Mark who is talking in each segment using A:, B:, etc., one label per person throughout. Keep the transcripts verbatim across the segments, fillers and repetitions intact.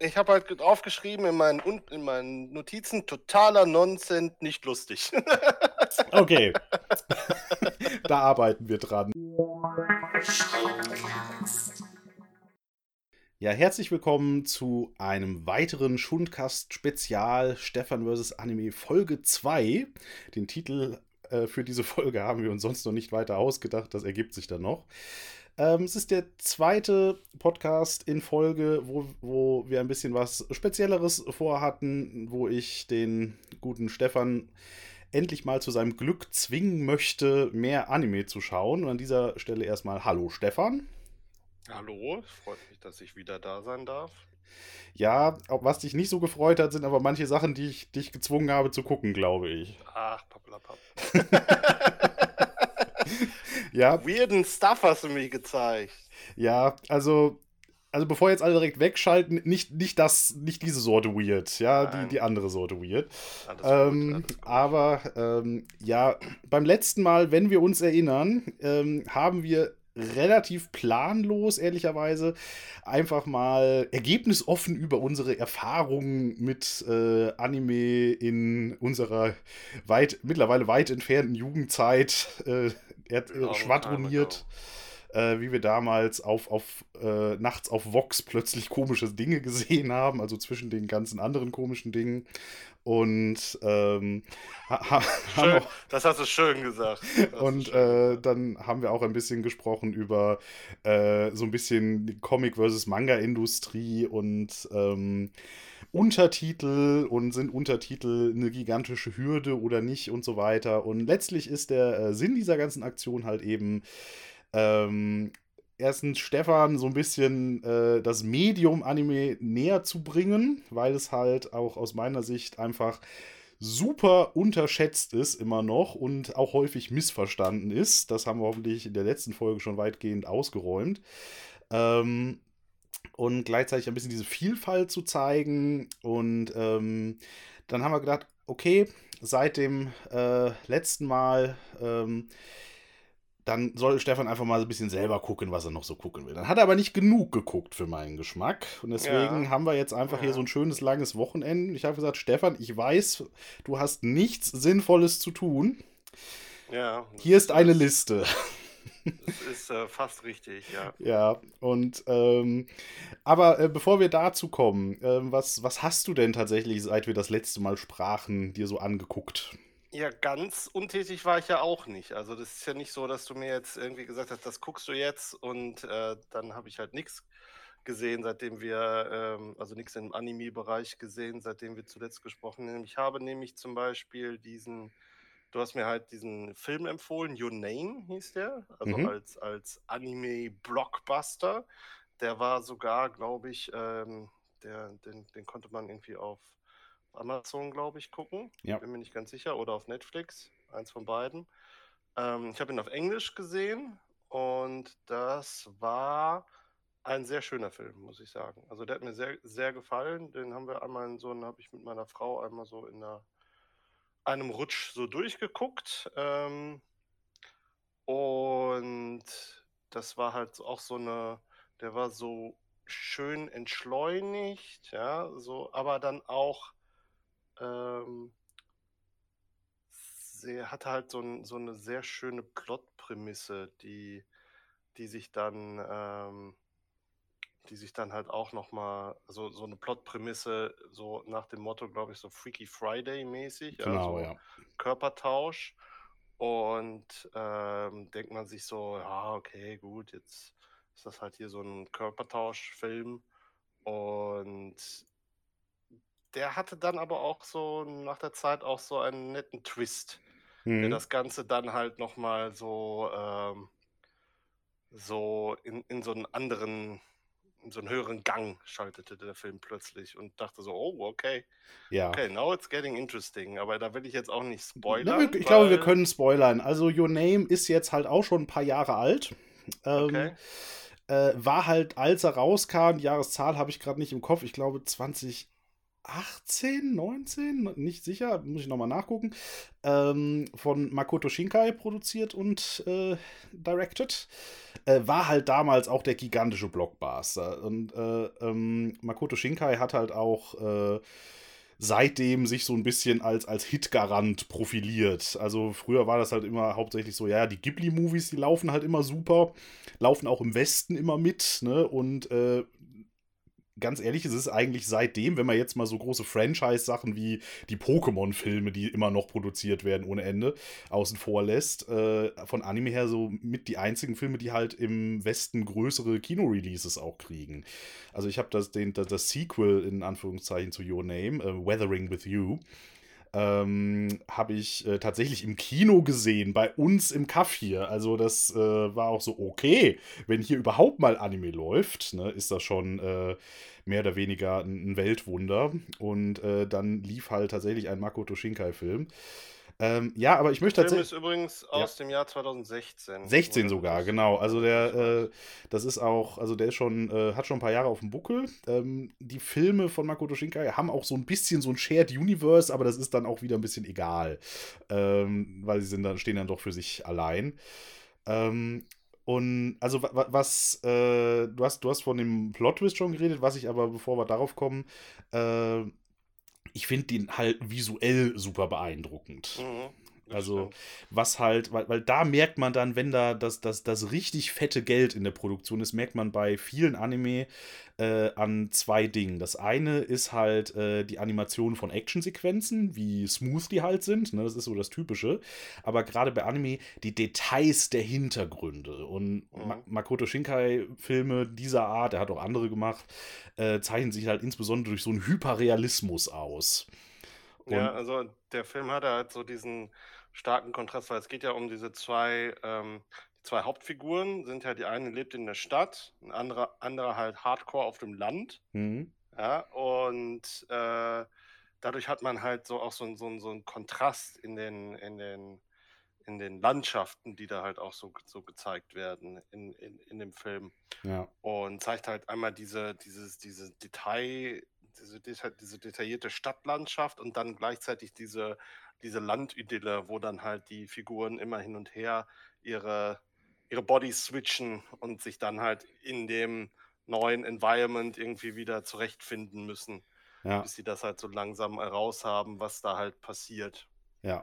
A: ich habe halt aufgeschrieben in meinen, in meinen Notizen, totaler Nonsens, nicht lustig.
B: Okay, da arbeiten wir dran. Ja, herzlich willkommen zu einem weiteren Schundkast-Spezial Stefan versus. Anime Folge zwei. Den Titel äh, für diese Folge haben wir uns sonst noch nicht weiter ausgedacht, das ergibt sich dann noch. Ähm, es ist der zweite Podcast in Folge, wo, wo wir ein bisschen was Spezielleres vorhatten, wo ich den guten Stefan endlich mal zu seinem Glück zwingen möchte, mehr Anime zu schauen. Und an dieser Stelle erstmal Hallo Stefan.
A: Hallo, freut mich, dass ich wieder da sein darf.
B: Ja, was dich nicht so gefreut hat, sind aber manche Sachen, die ich dich gezwungen habe zu gucken, glaube ich.
A: Ach, pappelapapp.
B: Ja.
A: Weirden Stuff hast du mir gezeigt.
B: Ja, also, also bevor jetzt alle direkt wegschalten, nicht, nicht das, nicht diese Sorte weird, ja, die, die andere Sorte weird.
A: Alles
B: ähm,
A: gut, alles gut.
B: Aber ähm, ja, beim letzten Mal, wenn wir uns erinnern, ähm, haben wir relativ planlos, ehrlicherweise, einfach mal ergebnisoffen über unsere Erfahrungen mit äh, Anime in unserer weit, mittlerweile weit entfernten Jugendzeit äh, äh, schwadroniert. Äh, wie wir damals auf, auf äh, nachts auf Vox plötzlich komische Dinge gesehen haben, also zwischen den ganzen anderen komischen Dingen. Und ähm, ha, ha,
A: schön,
B: haben auch,
A: das hast du schön gesagt.
B: Und äh, gesagt. Dann haben wir auch ein bisschen gesprochen über äh, so ein bisschen die Comic- versus Manga-Industrie und ähm, Untertitel und sind Untertitel eine gigantische Hürde oder nicht und so weiter. Und letztlich ist der äh, Sinn dieser ganzen Aktion halt eben ähm, erstens Stefan so ein bisschen äh, das Medium Anime näher zu bringen, weil es halt auch aus meiner Sicht einfach super unterschätzt ist immer noch und auch häufig missverstanden ist. Das haben wir hoffentlich in der letzten Folge schon weitgehend ausgeräumt. Ähm, und gleichzeitig ein bisschen diese Vielfalt zu zeigen. Und ähm, dann haben wir gedacht, okay, seit dem äh, letzten Mal ähm, dann soll Stefan einfach mal ein bisschen selber gucken, was er noch so gucken will. Dann hat er aber nicht genug geguckt für meinen Geschmack. Und deswegen ja. haben wir jetzt einfach ja. hier so ein schönes, langes Wochenende. Ich habe gesagt, Stefan, ich weiß, du hast nichts Sinnvolles zu tun.
A: Ja.
B: Hier ist eine Liste.
A: Das ist äh, fast richtig, ja.
B: Ja, und ähm, aber äh, bevor wir dazu kommen, äh, was, was hast du denn tatsächlich, seit wir das letzte Mal sprachen, dir so angeguckt?
A: Ja, ganz untätig war ich ja auch nicht. Also das ist ja nicht so, dass du mir jetzt irgendwie gesagt hast, das guckst du jetzt und äh, dann habe ich halt nichts gesehen, seitdem wir, ähm, also nichts im Anime-Bereich gesehen, seitdem wir zuletzt gesprochen haben. Ich habe nämlich zum Beispiel diesen, du hast mir halt diesen Film empfohlen, Your Name hieß der, also
B: Mhm.
A: als, als Anime-Blockbuster. Der war sogar, glaube ich, ähm, der, den, den konnte man irgendwie auf Amazon, glaube ich, gucken.
B: Ja.
A: Bin mir nicht ganz sicher. Oder auf Netflix. Eins von beiden. Ähm, ich habe ihn auf Englisch gesehen und das war ein sehr schöner Film, muss ich sagen. Also der hat mir sehr, sehr gefallen. Den haben wir einmal in so einen, habe ich mit meiner Frau einmal so in einer, einem Rutsch so durchgeguckt. Ähm, und das war halt auch so eine, der war so schön entschleunigt, ja, so, aber dann auch ähm, sehr, hatte halt so, ein, so eine sehr schöne Plotprämisse, die, die sich dann, ähm, die sich dann halt auch nochmal, also so eine Plotprämisse, so nach dem Motto, glaube ich, so Freaky Friday-mäßig,
B: Genau,
A: ja, so
B: ja.
A: Körpertausch. Und ähm, denkt man sich so, ja, okay, gut, jetzt ist das halt hier so ein Körpertauschfilm. Und der hatte dann aber auch so nach der Zeit auch so einen netten Twist,
B: mhm.
A: der das Ganze dann halt nochmal so, ähm, so in, in so einen anderen, in so einen höheren Gang schaltete der Film plötzlich und dachte so, oh, okay,
B: ja.
A: okay, now it's getting interesting. Aber da will ich jetzt auch nicht
B: Na,
A: spoilern.
B: wir, ich glaube, wir können spoilern. Also Your Name ist jetzt halt auch schon ein paar Jahre alt. Ähm,
A: okay.
B: äh, war halt, als er rauskam, die Jahreszahl habe ich gerade nicht im Kopf, ich glaube zwanzig achtzehn, neunzehn, nicht sicher, muss ich nochmal nachgucken. Ähm, von Makoto Shinkai produziert und äh, directed. Äh, war halt damals auch der gigantische Blockbuster. Und äh, ähm, Makoto Shinkai hat halt auch äh, seitdem sich so ein bisschen als, als Hitgarant profiliert. Also früher war das halt immer hauptsächlich so, ja, die Ghibli-Movies, die laufen halt immer super, laufen auch im Westen immer mit, ne? Und äh, ganz ehrlich, es ist eigentlich seitdem, wenn man jetzt mal so große Franchise-Sachen wie die Pokémon-Filme, die immer noch produziert werden ohne Ende, außen vor lässt, äh, von Anime her so mit die einzigen Filme, die halt im Westen größere Kino-Releases auch kriegen. Also ich habe das, den, das, das Sequel in Anführungszeichen zu Your Name, äh, Weathering with You, ähm, habe ich äh, tatsächlich im Kino gesehen, bei uns im Kaff hier. Also das äh, war auch so, okay, wenn hier überhaupt mal Anime läuft, ne, ist das schon äh, mehr oder weniger ein, ein Weltwunder. Und äh, dann lief halt tatsächlich ein Makoto Shinkai-Film. Ähm, ja, aber ich
A: Der
B: möchte
A: Film
B: tatsächlich.
A: ist übrigens
B: Ja.
A: aus dem Jahr zweitausendsechzehn. Nur
B: sechzehn
A: damit
B: sogar,
A: das,
B: genau. Also
A: damit du
B: der,
A: das weißt.
B: äh, das ist auch, also der ist schon, äh, hat schon ein paar Jahre auf dem Buckel. Ähm, die Filme von Makoto Shinkai haben auch so ein bisschen so ein Shared Universe, aber das ist dann auch wieder ein bisschen egal. Ähm, weil sie sind dann, stehen dann doch für sich allein. Ähm, und also wa- wa- was, äh, du hast, du hast von dem Plot-Twist schon geredet, was ich aber, bevor wir darauf kommen, äh, ich finde den halt visuell super beeindruckend.
A: Mhm, das
B: Also,
A: stimmt.
B: was halt, weil, weil da merkt man dann, wenn da das, das, das richtig fette Geld in der Produktion ist, merkt man bei vielen Anime äh, an zwei Dingen. Das eine ist halt äh, die Animation von Actionsequenzen, wie smooth die halt sind, ne? Das ist so das Typische. Aber gerade bei Anime die Details der Hintergründe. Und Ma
A: Mhm.
B: Makoto Shinkai-Filme dieser Art, er hat auch andere gemacht, äh, zeichnen sich halt insbesondere durch so einen Hyperrealismus aus.
A: Ja,
B: Und
A: also der Film hat halt so diesen starken Kontrast, weil es geht ja um diese zwei, ähm, die zwei Hauptfiguren sind ja, die eine lebt in der Stadt, ein anderer, anderer halt Hardcore auf dem Land.
B: mhm,
A: Ja, und äh, dadurch hat man halt so auch so, ein- so, ein- so einen Kontrast in den, in den, in den Landschaften, die da halt auch so, so gezeigt werden in, in, in dem Film.
B: ja.
A: Und zeigt halt einmal diese, dieses, diese Detail, diese, deta diese detaillierte Stadtlandschaft und dann gleichzeitig diese, diese Landidylle, wo dann halt die Figuren immer hin und her ihre, ihre Bodies switchen und sich dann halt in dem neuen Environment irgendwie wieder zurechtfinden müssen,
B: Ja,
A: bis sie das halt so langsam heraus haben, was da halt passiert.
B: ja.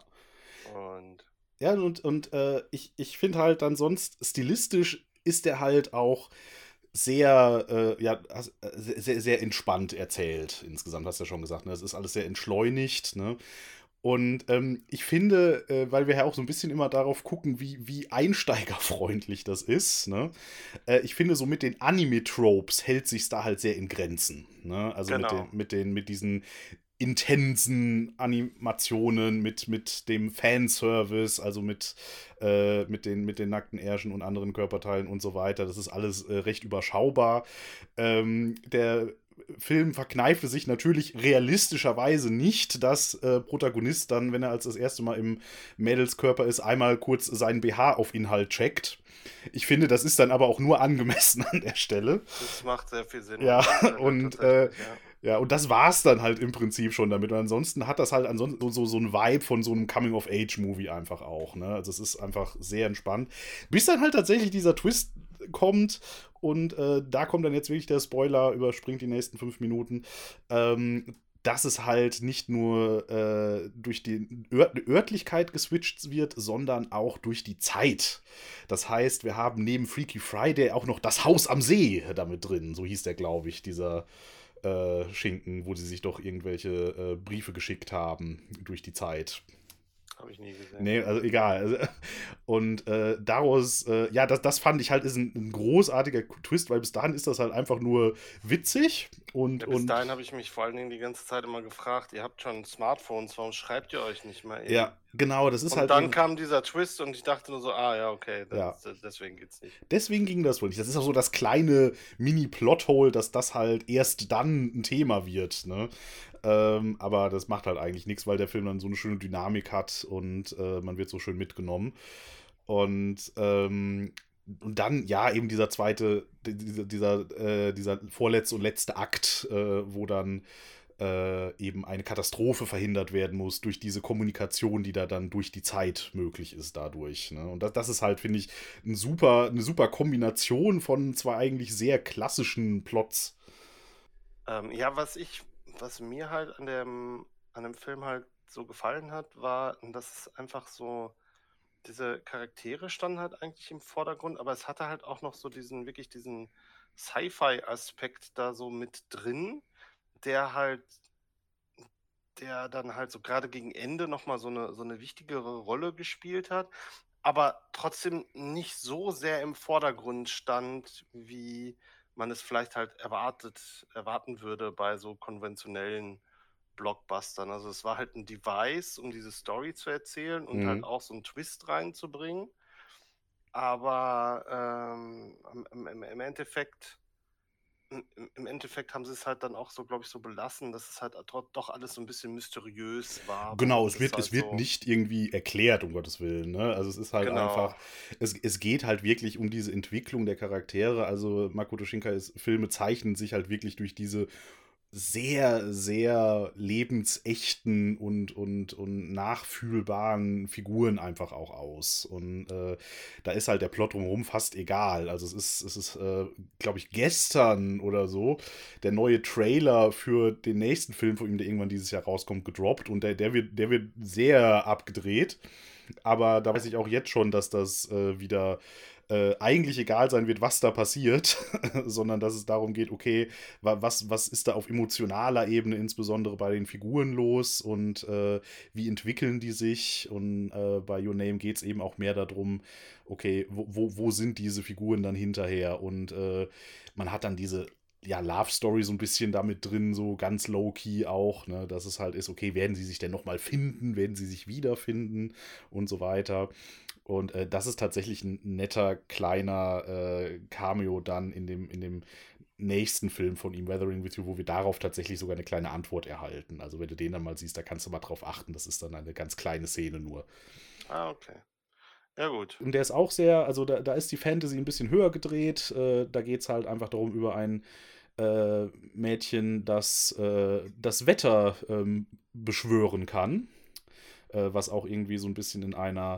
A: Und
B: Ja, und, und äh, ich, ich finde halt dann sonst, stilistisch ist der halt auch sehr, äh, ja, has- äh, sehr, sehr sehr entspannt erzählt. Insgesamt hast du ja schon gesagt, ne? Es ist alles sehr entschleunigt, ne? Und ähm, ich finde, äh, weil wir ja auch so ein bisschen immer darauf gucken, wie, wie einsteigerfreundlich das ist, ne? Äh, ich finde, so mit den Anime-Tropes hält sich da halt sehr in Grenzen, ne? Also mit den,
A: genau.
B: mit den, mit diesen intensen Animationen, mit, mit dem Fanservice, also mit, äh, mit, den, mit den nackten Ärschen und anderen Körperteilen und so weiter. Das ist alles äh, recht überschaubar. Ähm, der Film verkneifte sich natürlich realistischerweise nicht, dass äh, Protagonist dann, wenn er als das erste Mal im Mädelskörper ist, einmal kurz seinen B H auf Inhalt checkt. Ich finde, das ist dann aber auch nur angemessen an der Stelle.
A: Das macht sehr viel Sinn an
B: Ja,
A: der Stelle
B: und äh,
A: tatsächlich, ja.
B: ja, und das war's dann halt im Prinzip schon damit. Und ansonsten hat das halt ansonsten so, so, so ein Vibe von so einem Coming-of-Age-Movie einfach auch, ne? Also es ist einfach sehr entspannt. Bis dann halt tatsächlich dieser Twist kommt und äh, da kommt dann jetzt wirklich der Spoiler, überspringt die nächsten fünf Minuten, ähm, dass es halt nicht nur äh, durch die Ör Örtlichkeit geswitcht wird, sondern auch durch die Zeit. Das heißt, wir haben neben Freaky Friday auch noch das Haus am See damit drin. So hieß der, glaube ich, dieser äh, Schinken, wo sie sich doch irgendwelche äh, Briefe geschickt haben durch die Zeit.
A: Habe ich nie gesehen.
B: Nee, also egal. Also, und äh, daraus, äh, ja, das, das fand ich halt ist ein, ein großartiger Twist, weil bis dahin ist das halt einfach nur witzig und,
A: Ja, bis
B: und
A: dahin habe ich mich vor allen Dingen die ganze Zeit immer gefragt, ihr habt schon Smartphones, warum schreibt ihr euch nicht mal eben?
B: ja, genau, das ist
A: Und
B: halt
A: dann
B: eben,
A: kam dieser Twist und ich dachte nur so, ah ja, okay,
B: ja.
A: das, das, deswegen geht's nicht.
B: Deswegen ging das wohl nicht. Das ist auch so das kleine Mini-Plothole, dass das halt erst dann ein Thema wird, ne? Ähm, aber das macht halt eigentlich nichts, weil der Film dann so eine schöne Dynamik hat und äh, man wird so schön mitgenommen. Und, ähm, und dann, ja, eben dieser zweite, dieser, dieser, äh, dieser vorletzte und letzte Akt, äh, wo dann äh, eben eine Katastrophe verhindert werden muss durch diese Kommunikation, die da dann durch die Zeit möglich ist dadurch. Ne? Und das, das ist halt, finde ich, ein super, eine super Kombination von zwei eigentlich sehr klassischen Plots.
A: Ähm, ja, was ich was mir halt an dem an dem Film halt so gefallen hat, war, dass es einfach so diese Charaktere standen halt eigentlich im Vordergrund, aber es hatte halt auch noch so diesen wirklich diesen Sci-Fi-Aspekt da so mit drin, der halt der dann halt so gerade gegen Ende noch mal so eine so eine wichtigere Rolle gespielt hat, aber trotzdem nicht so sehr im Vordergrund stand, wie man es vielleicht halt erwartet erwarten würde bei so konventionellen Blockbustern. Also, es war halt ein Device, um diese Story zu erzählen und halt
B: Mhm.
A: auch so einen Twist reinzubringen. Aber, ähm, am im im im Endeffekt im im im Endeffekt haben sie es halt dann auch so, glaube ich, so belassen, dass es halt tro doch alles so ein bisschen mysteriös war,
B: Genau,
A: warum
B: es
A: das
B: wird,
A: halt
B: es wird
A: so
B: nicht irgendwie erklärt, um Gottes Willen. Ne? Also es ist halt
A: genau.
B: einfach, es, es geht halt wirklich um diese Entwicklung der Charaktere. Also Makoto Shinkais Filme zeichnen sich halt wirklich durch diese sehr, sehr lebensechten und, und, und nachfühlbaren Figuren einfach auch aus. Und äh, da ist halt der Plot drumherum fast egal. Also es ist, es ist, äh, glaube ich, gestern oder so der neue Trailer für den nächsten Film von ihm, der irgendwann dieses Jahr rauskommt, gedroppt. Und der, der wird, der wird sehr abgedreht. Aber da weiß ich auch jetzt schon, dass das äh, wieder äh, eigentlich egal sein wird, was da passiert, sondern dass es darum geht, okay, wa was, was ist da auf emotionaler Ebene insbesondere bei den Figuren los und äh, wie entwickeln die sich? Und äh, bei Your Name geht es eben auch mehr darum, okay, wo, wo, wo sind diese Figuren dann hinterher? Und äh, man hat dann diese ja, Love Story so ein bisschen damit drin, so ganz low-key auch, ne, dass es halt ist, okay, werden sie sich denn nochmal finden, werden sie sich wiederfinden und so weiter. Und äh, das ist tatsächlich ein netter, kleiner äh, Cameo dann in dem, in dem nächsten Film von ihm, Weathering with You, wo wir darauf tatsächlich sogar eine kleine Antwort erhalten. Also wenn du den dann mal siehst, da kannst du mal drauf achten, das ist dann eine ganz kleine Szene nur.
A: Ah, okay. Ja gut.
B: Und der ist auch sehr, also da, da ist die Fantasy ein bisschen höher gedreht. Äh, da geht es halt einfach darum, über ein äh, Mädchen, das äh, das Wetter ähm, beschwören kann, äh, was auch irgendwie so ein bisschen in einer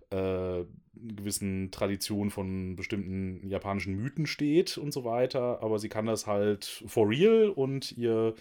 B: äh, gewissen Tradition von bestimmten japanischen Mythen steht und so weiter. Aber sie kann das halt for real und ihr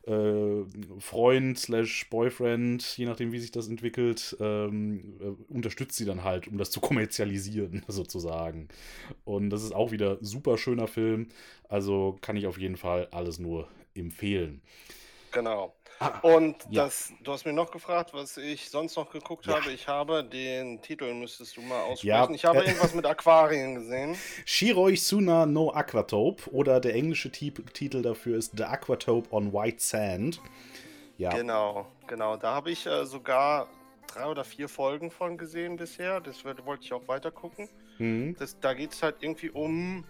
B: äh, Freund slash Boyfriend, je nachdem, wie sich das entwickelt, ähm, äh, unterstützt sie dann halt, um das zu kommerzialisieren, sozusagen. Und das ist auch wieder super schöner Film. Also kann ich auf jeden Fall alles nur empfehlen.
A: Genau.
B: Ah,
A: Und
B: ja.
A: das du hast mich noch gefragt, was ich sonst noch geguckt
B: Ja.
A: habe. Ich habe den Titel müsstest du mal aussprechen.
B: Ja,
A: Ich habe
B: äh,
A: irgendwas mit Aquarien gesehen.
B: Shiroi Suna no Aquatope oder der englische Tip- Titel dafür ist The Aquatope on White Sand. Ja.
A: Genau, genau. Da habe ich, äh, sogar drei oder vier Folgen von gesehen bisher. Das wird wollte ich auch weiter gucken.
B: Mhm.
A: Das da geht's halt irgendwie um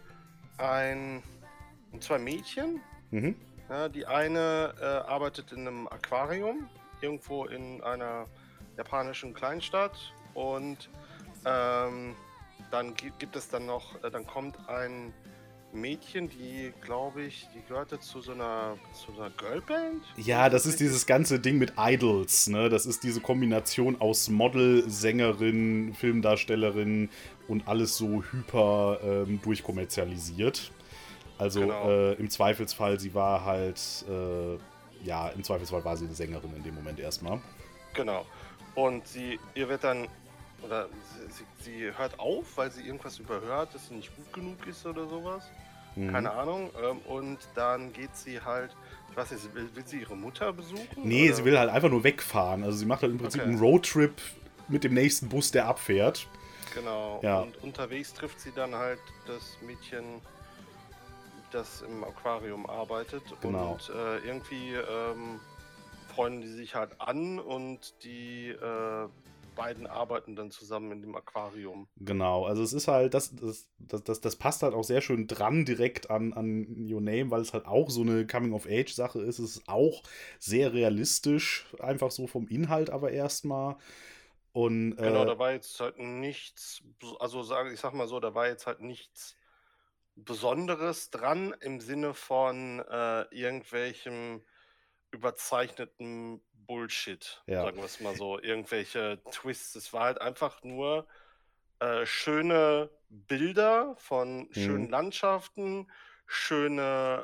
A: ein um zwei Mädchen.
B: Mhm.
A: Ja, die eine, äh, arbeitet in einem Aquarium irgendwo in einer japanischen Kleinstadt und, ähm, dann gi gibt es dann noch äh, dann kommt ein Mädchen, die, glaube ich die gehörte zu so einer zu so 'ner Girlband, wenn
B: Ja,
A: ich
B: das
A: das
B: ist
A: richtig
B: dieses ganze Ding mit Idols, ne? Das ist diese Kombination aus Model, Sängerin, Filmdarstellerin und alles so hyper ähm, durchkommerzialisiert. Also
A: genau,
B: äh, im Zweifelsfall, sie war halt, äh, ja, im Zweifelsfall war sie eine Sängerin in dem Moment erstmal.
A: genau. Und sie ihr wird dann oder sie sie sie hört auf, weil sie irgendwas überhört, dass sie nicht gut genug ist oder sowas.
B: Mhm.
A: Keine Ahnung. Ähm, und dann geht sie halt ich weiß nicht, will will sie ihre Mutter besuchen
B: Nee, sie
A: oder
B: will halt einfach nur wegfahren. Also sie macht halt im Prinzip
A: okay,
B: einen Roadtrip mit dem nächsten Bus, der abfährt.
A: genau.
B: Ja,
A: Und unterwegs trifft sie dann halt das Mädchen, das im Aquarium arbeitet
B: genau.
A: und, äh, irgendwie, ähm, freunden die sich halt an und die, äh, beiden arbeiten dann zusammen in dem Aquarium.
B: Genau, also es ist halt, das, das, das, das, das passt halt auch sehr schön dran direkt an, an Your Name, weil es halt auch so eine Coming-of-Age-Sache ist. Es ist auch sehr realistisch, einfach so vom Inhalt aber erstmal. Und
A: Genau,
B: äh,
A: da war jetzt halt nichts bes also sage ich sage mal so, da war jetzt halt nichts Besonderes dran im Sinne von, äh, irgendwelchem überzeichneten Bullshit,
B: Ja.
A: sagen wir es mal so, irgendwelche Twists. Es war halt einfach nur äh, schöne Bilder von schönen
B: Mhm.
A: Landschaften, schöne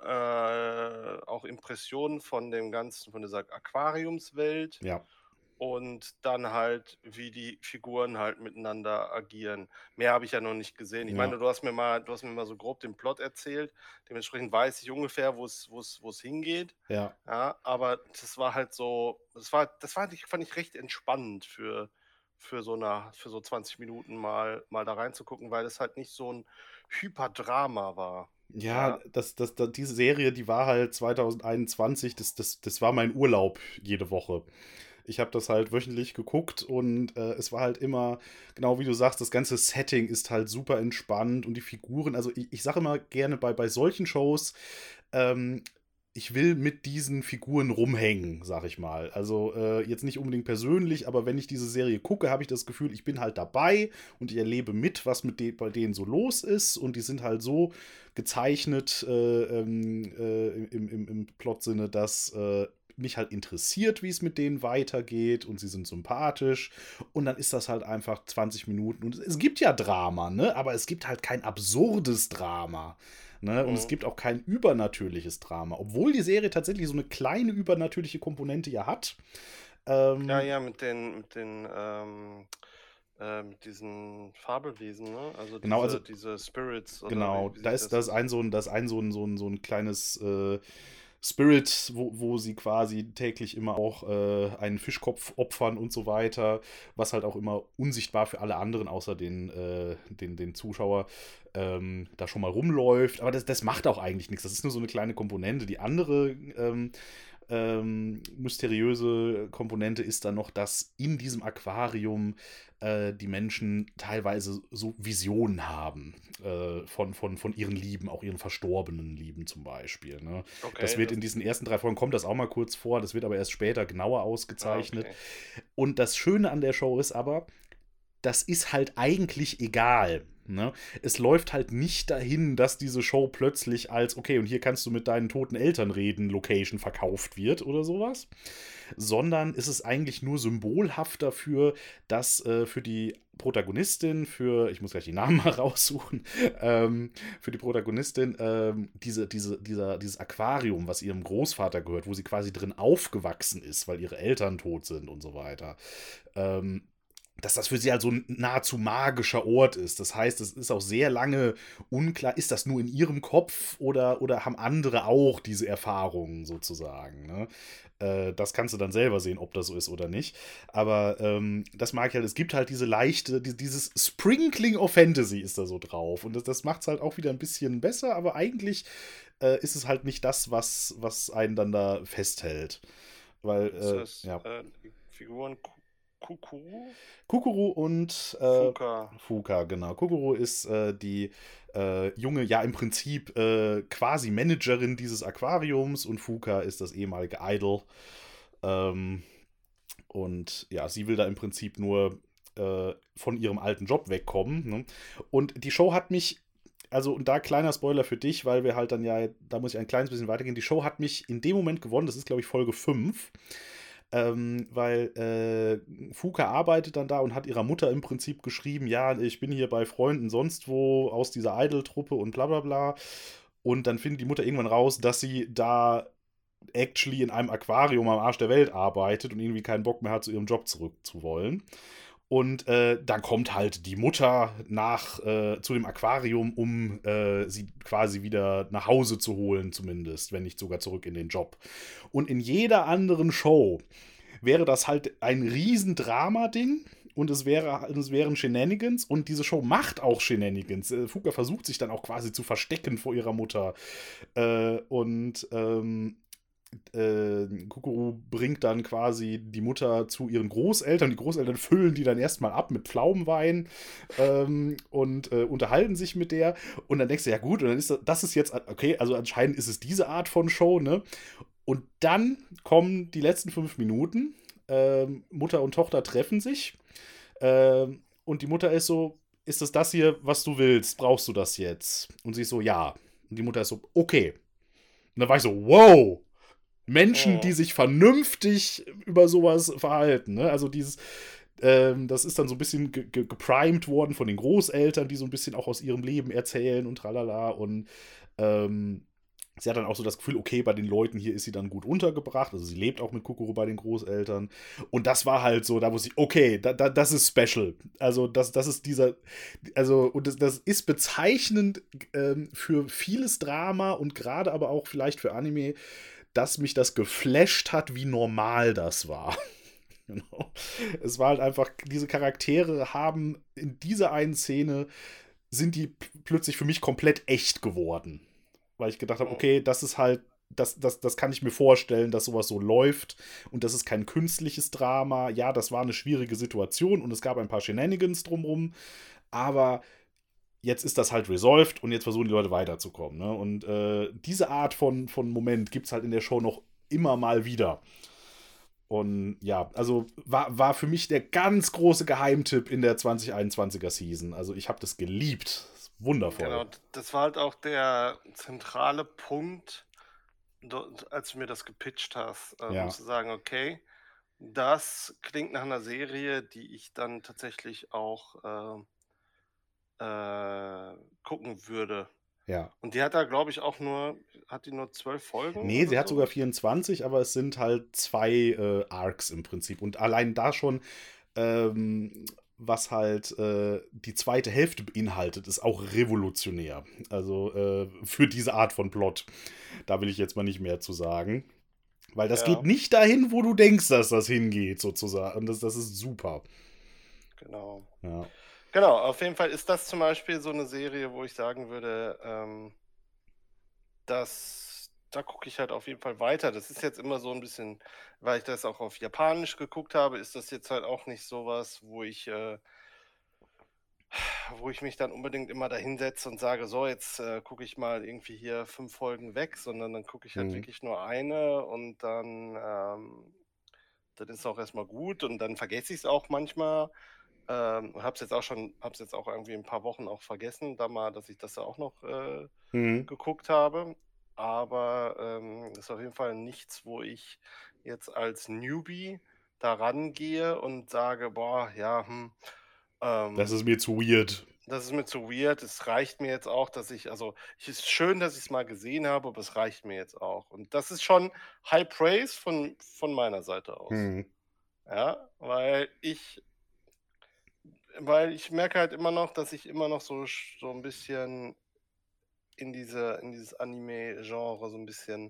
A: äh, auch Impressionen von dem ganzen, von dieser Aquariumswelt
B: Ja.
A: und dann halt, wie die Figuren halt miteinander agieren. Mehr habe ich ja noch nicht gesehen. Ich
B: Ja.
A: meine, du hast mir mal, du hast mir mal so grob den Plot erzählt. Dementsprechend weiß ich ungefähr, wo es, wo es, wo es hingeht.
B: Ja.
A: Ja, aber das war halt so, das war, das war, fand ich recht entspannend für, für so eine, für so zwanzig Minuten mal, mal da reinzugucken, weil es halt nicht so ein Hyperdrama war.
B: Ja,
A: Ja,
B: das, das, das, diese Serie, die war halt zwanzig einundzwanzig, das, das, das war mein Urlaub jede Woche. Ich habe das halt wöchentlich geguckt und äh, es war halt immer, genau wie du sagst, das ganze Setting ist halt super entspannt und die Figuren, also ich, ich sage immer gerne bei, bei solchen Shows, ähm, ich will mit diesen Figuren rumhängen, sag ich mal. Also äh, jetzt nicht unbedingt persönlich, aber wenn ich diese Serie gucke, habe ich das Gefühl, ich bin halt dabei und ich erlebe mit, was mit de bei denen so los ist und die sind halt so gezeichnet äh, ähm, äh, im, im, im Plotsinne, dass äh, mich halt interessiert, wie es mit denen weitergeht und sie sind sympathisch und dann ist das halt einfach zwanzig Minuten und es gibt ja Drama, ne? Aber es gibt halt kein absurdes Drama. Ne? Und es
A: mhm.
B: gibt auch kein übernatürliches Drama, obwohl die Serie tatsächlich so eine kleine übernatürliche Komponente ja hat.
A: Ja,
B: Ähm,
A: ja, mit den, mit den, ähm, äh, mit diesen Fabelwesen, ne? Also
B: genau, also
A: diese, diese Spirits oder wie,
B: genau,
A: wie
B: da
A: sich
B: ist
A: das
B: das
A: ist.
B: ein so ein, das ein so ein, so ein, so ein kleines äh, Spirit, wo, wo sie quasi täglich immer auch äh, einen Fischkopf opfern und so weiter, was halt auch immer unsichtbar für alle anderen, außer den, äh, den, den Zuschauer, ähm, da schon mal rumläuft. Aber das, das macht auch eigentlich nichts. Das ist nur so eine kleine Komponente. Die andere ähm, ähm, mysteriöse Komponente ist dann noch, dass in diesem Aquarium äh, die Menschen teilweise so Visionen haben äh, von, von, von ihren Lieben, auch ihren verstorbenen Lieben zum Beispiel. Ne? Das
A: Okay,
B: wird
A: das,
B: in diesen ersten drei Folgen, kommt das auch mal kurz vor, das wird aber erst später genauer
A: ah,
B: ausgezeichnet.
A: okay.
B: Und das Schöne an der Show ist aber, das ist halt eigentlich egal. Ne? Es läuft halt nicht dahin, dass diese Show plötzlich als, okay, und hier kannst du mit deinen toten Eltern reden, Location verkauft wird oder sowas, sondern ist es eigentlich nur symbolhaft dafür, dass äh, für die Protagonistin, für, ich muss gleich die Namen mal raussuchen, ähm, für die Protagonistin, ähm, diese, diese, dieser, dieses Aquarium, was ihrem Großvater gehört, wo sie quasi drin aufgewachsen ist, weil ihre Eltern tot sind und so weiter, ähm, dass das für sie halt so ein nahezu magischer Ort ist. Das heißt, es ist auch sehr lange unklar, ist das nur in ihrem Kopf oder, oder haben andere auch diese Erfahrungen sozusagen. Ne? Äh, das kannst du dann selber sehen, ob das so ist oder nicht. Aber ähm, das mag ich halt, es gibt halt diese leichte, die, dieses Sprinkling of Fantasy ist da so drauf. Und das, das macht es halt auch wieder ein bisschen besser, aber eigentlich äh, ist es halt nicht das, was, was einen dann da festhält. Weil,
A: Ist
B: äh,
A: das
B: ja.
A: äh, die Figuren Ku- Kukuru?
B: Kukuru und äh,
A: Fuka.
B: Fuka, genau. Kukuru ist äh, die äh, junge, ja im Prinzip äh, quasi Managerin dieses Aquariums und Fuka ist das ehemalige Idol. Ähm, und ja, sie will da im Prinzip nur äh, von ihrem alten Job wegkommen. Ne? Und die Show hat mich, also und da kleiner Spoiler für dich, weil wir halt dann ja, da muss ich ein kleines bisschen weitergehen. Die Show hat mich in dem Moment gewonnen, das ist glaube ich Folge fünf. Ähm, weil äh, Fuka arbeitet dann da und hat ihrer Mutter im Prinzip geschrieben, ja, ich bin hier bei Freunden sonst wo aus dieser Idol-Truppe und bla bla bla. Und dann findet die Mutter irgendwann raus, dass sie da actually in einem Aquarium am Arsch der Welt arbeitet und irgendwie keinen Bock mehr hat, zu ihrem Job zurück zu wollen. Und äh, dann kommt halt die Mutter nach äh, zu dem Aquarium, um äh, sie quasi wieder nach Hause zu holen, zumindest, wenn nicht sogar zurück in den Job. Und in jeder anderen Show wäre das halt ein Riesendrama-Ding und es, wäre, es wären Shenanigans und diese Show macht auch Shenanigans. Äh, Fuka versucht sich dann auch quasi zu verstecken vor ihrer Mutter. Äh, und ähm, äh, Kukuru bringt dann quasi die Mutter zu ihren Großeltern. Die Großeltern füllen die dann erstmal ab mit Pflaumenwein ähm, und äh, unterhalten sich mit der. Und dann denkst du, ja gut, und dann ist das, das ist jetzt, okay, also anscheinend ist es diese Art von Show, ne? Und dann kommen die letzten fünf Minuten. Ähm, Mutter und Tochter treffen sich. Ähm, und die Mutter ist so, ist das das hier, was du willst? Brauchst du das jetzt? Und sie ist so, ja. Und die Mutter ist so, okay. Und dann war ich so, wow. Menschen, die
A: Oh.
B: sich vernünftig über sowas verhalten. Ne? Also dieses, ähm, das ist dann so ein bisschen ge ge geprimed worden von den Großeltern, die so ein bisschen auch aus ihrem Leben erzählen und tralala. Und ähm, sie hat dann auch so das Gefühl, okay, bei den Leuten hier ist sie dann gut untergebracht. Also sie lebt auch mit Kokoro bei den Großeltern. Und das war halt so, da wusste ich, okay, da, da, das ist special. Also das, das ist dieser, also und das, das ist bezeichnend ähm, für vieles Drama und gerade aber auch vielleicht für Anime, dass mich das geflasht hat, wie normal das war. Genau. Es war halt einfach, diese Charaktere haben in dieser einen Szene, sind die p- plötzlich für mich komplett echt geworden. Weil ich gedacht habe,
A: Hm.
B: okay, das ist halt, das, das, das kann ich mir vorstellen, dass sowas so läuft und das ist kein künstliches Drama. Ja, das war eine schwierige Situation und es gab ein paar Shenanigans drumrum, aber jetzt ist das halt resolved und jetzt versuchen die Leute weiterzukommen. Ne? Und äh, diese Art von, von Moment gibt es halt in der Show noch immer mal wieder. Und ja, also war, war für mich der ganz große Geheimtipp in der zwanzig einundzwanziger Season. Also ich habe das geliebt. Das ist wundervoll.
A: Genau, d- das war halt auch der zentrale Punkt, dort, als du mir das gepitcht hast, äh, um
B: Ja.
A: zu sagen, okay, das klingt nach einer Serie, die ich dann tatsächlich auch äh, äh, gucken würde.
B: Ja.
A: Und die hat da, glaube ich, auch nur, hat die nur zwölf Folgen
B: Nee,
A: oder
B: sie hat sogar
A: so?
B: vierundzwanzig, aber es sind halt zwei äh, Arcs im Prinzip. Und allein da schon, ähm, was halt äh, die zweite Hälfte beinhaltet, ist auch revolutionär. Also äh, für diese Art von Plot. Da will ich jetzt mal nicht mehr zu sagen. Weil das geht
A: Ja,
B: nicht dahin, wo du denkst, dass das hingeht, sozusagen. Und das, das ist super.
A: genau.
B: Ja.
A: Genau, auf jeden Fall ist das zum Beispiel so eine Serie, wo ich sagen würde, ähm, dass da gucke ich halt auf jeden Fall weiter. Das ist jetzt immer so ein bisschen, weil ich das auch auf Japanisch geguckt habe, ist das jetzt halt auch nicht sowas, wo ich, äh, wo ich mich dann unbedingt immer da hinsetze und sage, so, jetzt äh, gucke ich mal irgendwie hier fünf Folgen weg, sondern dann gucke ich halt
B: Mhm.
A: wirklich nur eine und dann, ähm, dann ist auch erstmal gut und dann vergesse ich es auch manchmal. Ähm, und hab's jetzt auch schon, hab's jetzt auch irgendwie ein paar Wochen auch vergessen, da mal, dass ich das ja auch noch äh,
B: Mhm.
A: geguckt habe. Aber ähm, ist auf jeden Fall nichts, wo ich jetzt als Newbie da rangehe und sage, boah, ja, hm,
B: Das
A: ähm,
B: ist mir zu weird.
A: das ist mir zu weird. Es reicht mir jetzt auch, dass ich, also es ist schön, dass ich es mal gesehen habe, aber es reicht mir jetzt auch. Und das ist schon High Praise von, von meiner Seite aus.
B: Mhm.
A: Ja, weil ich weil ich merke halt immer noch, dass ich immer noch so sch so 'n bisschen in diese in dieses Anime-Genre so ein bisschen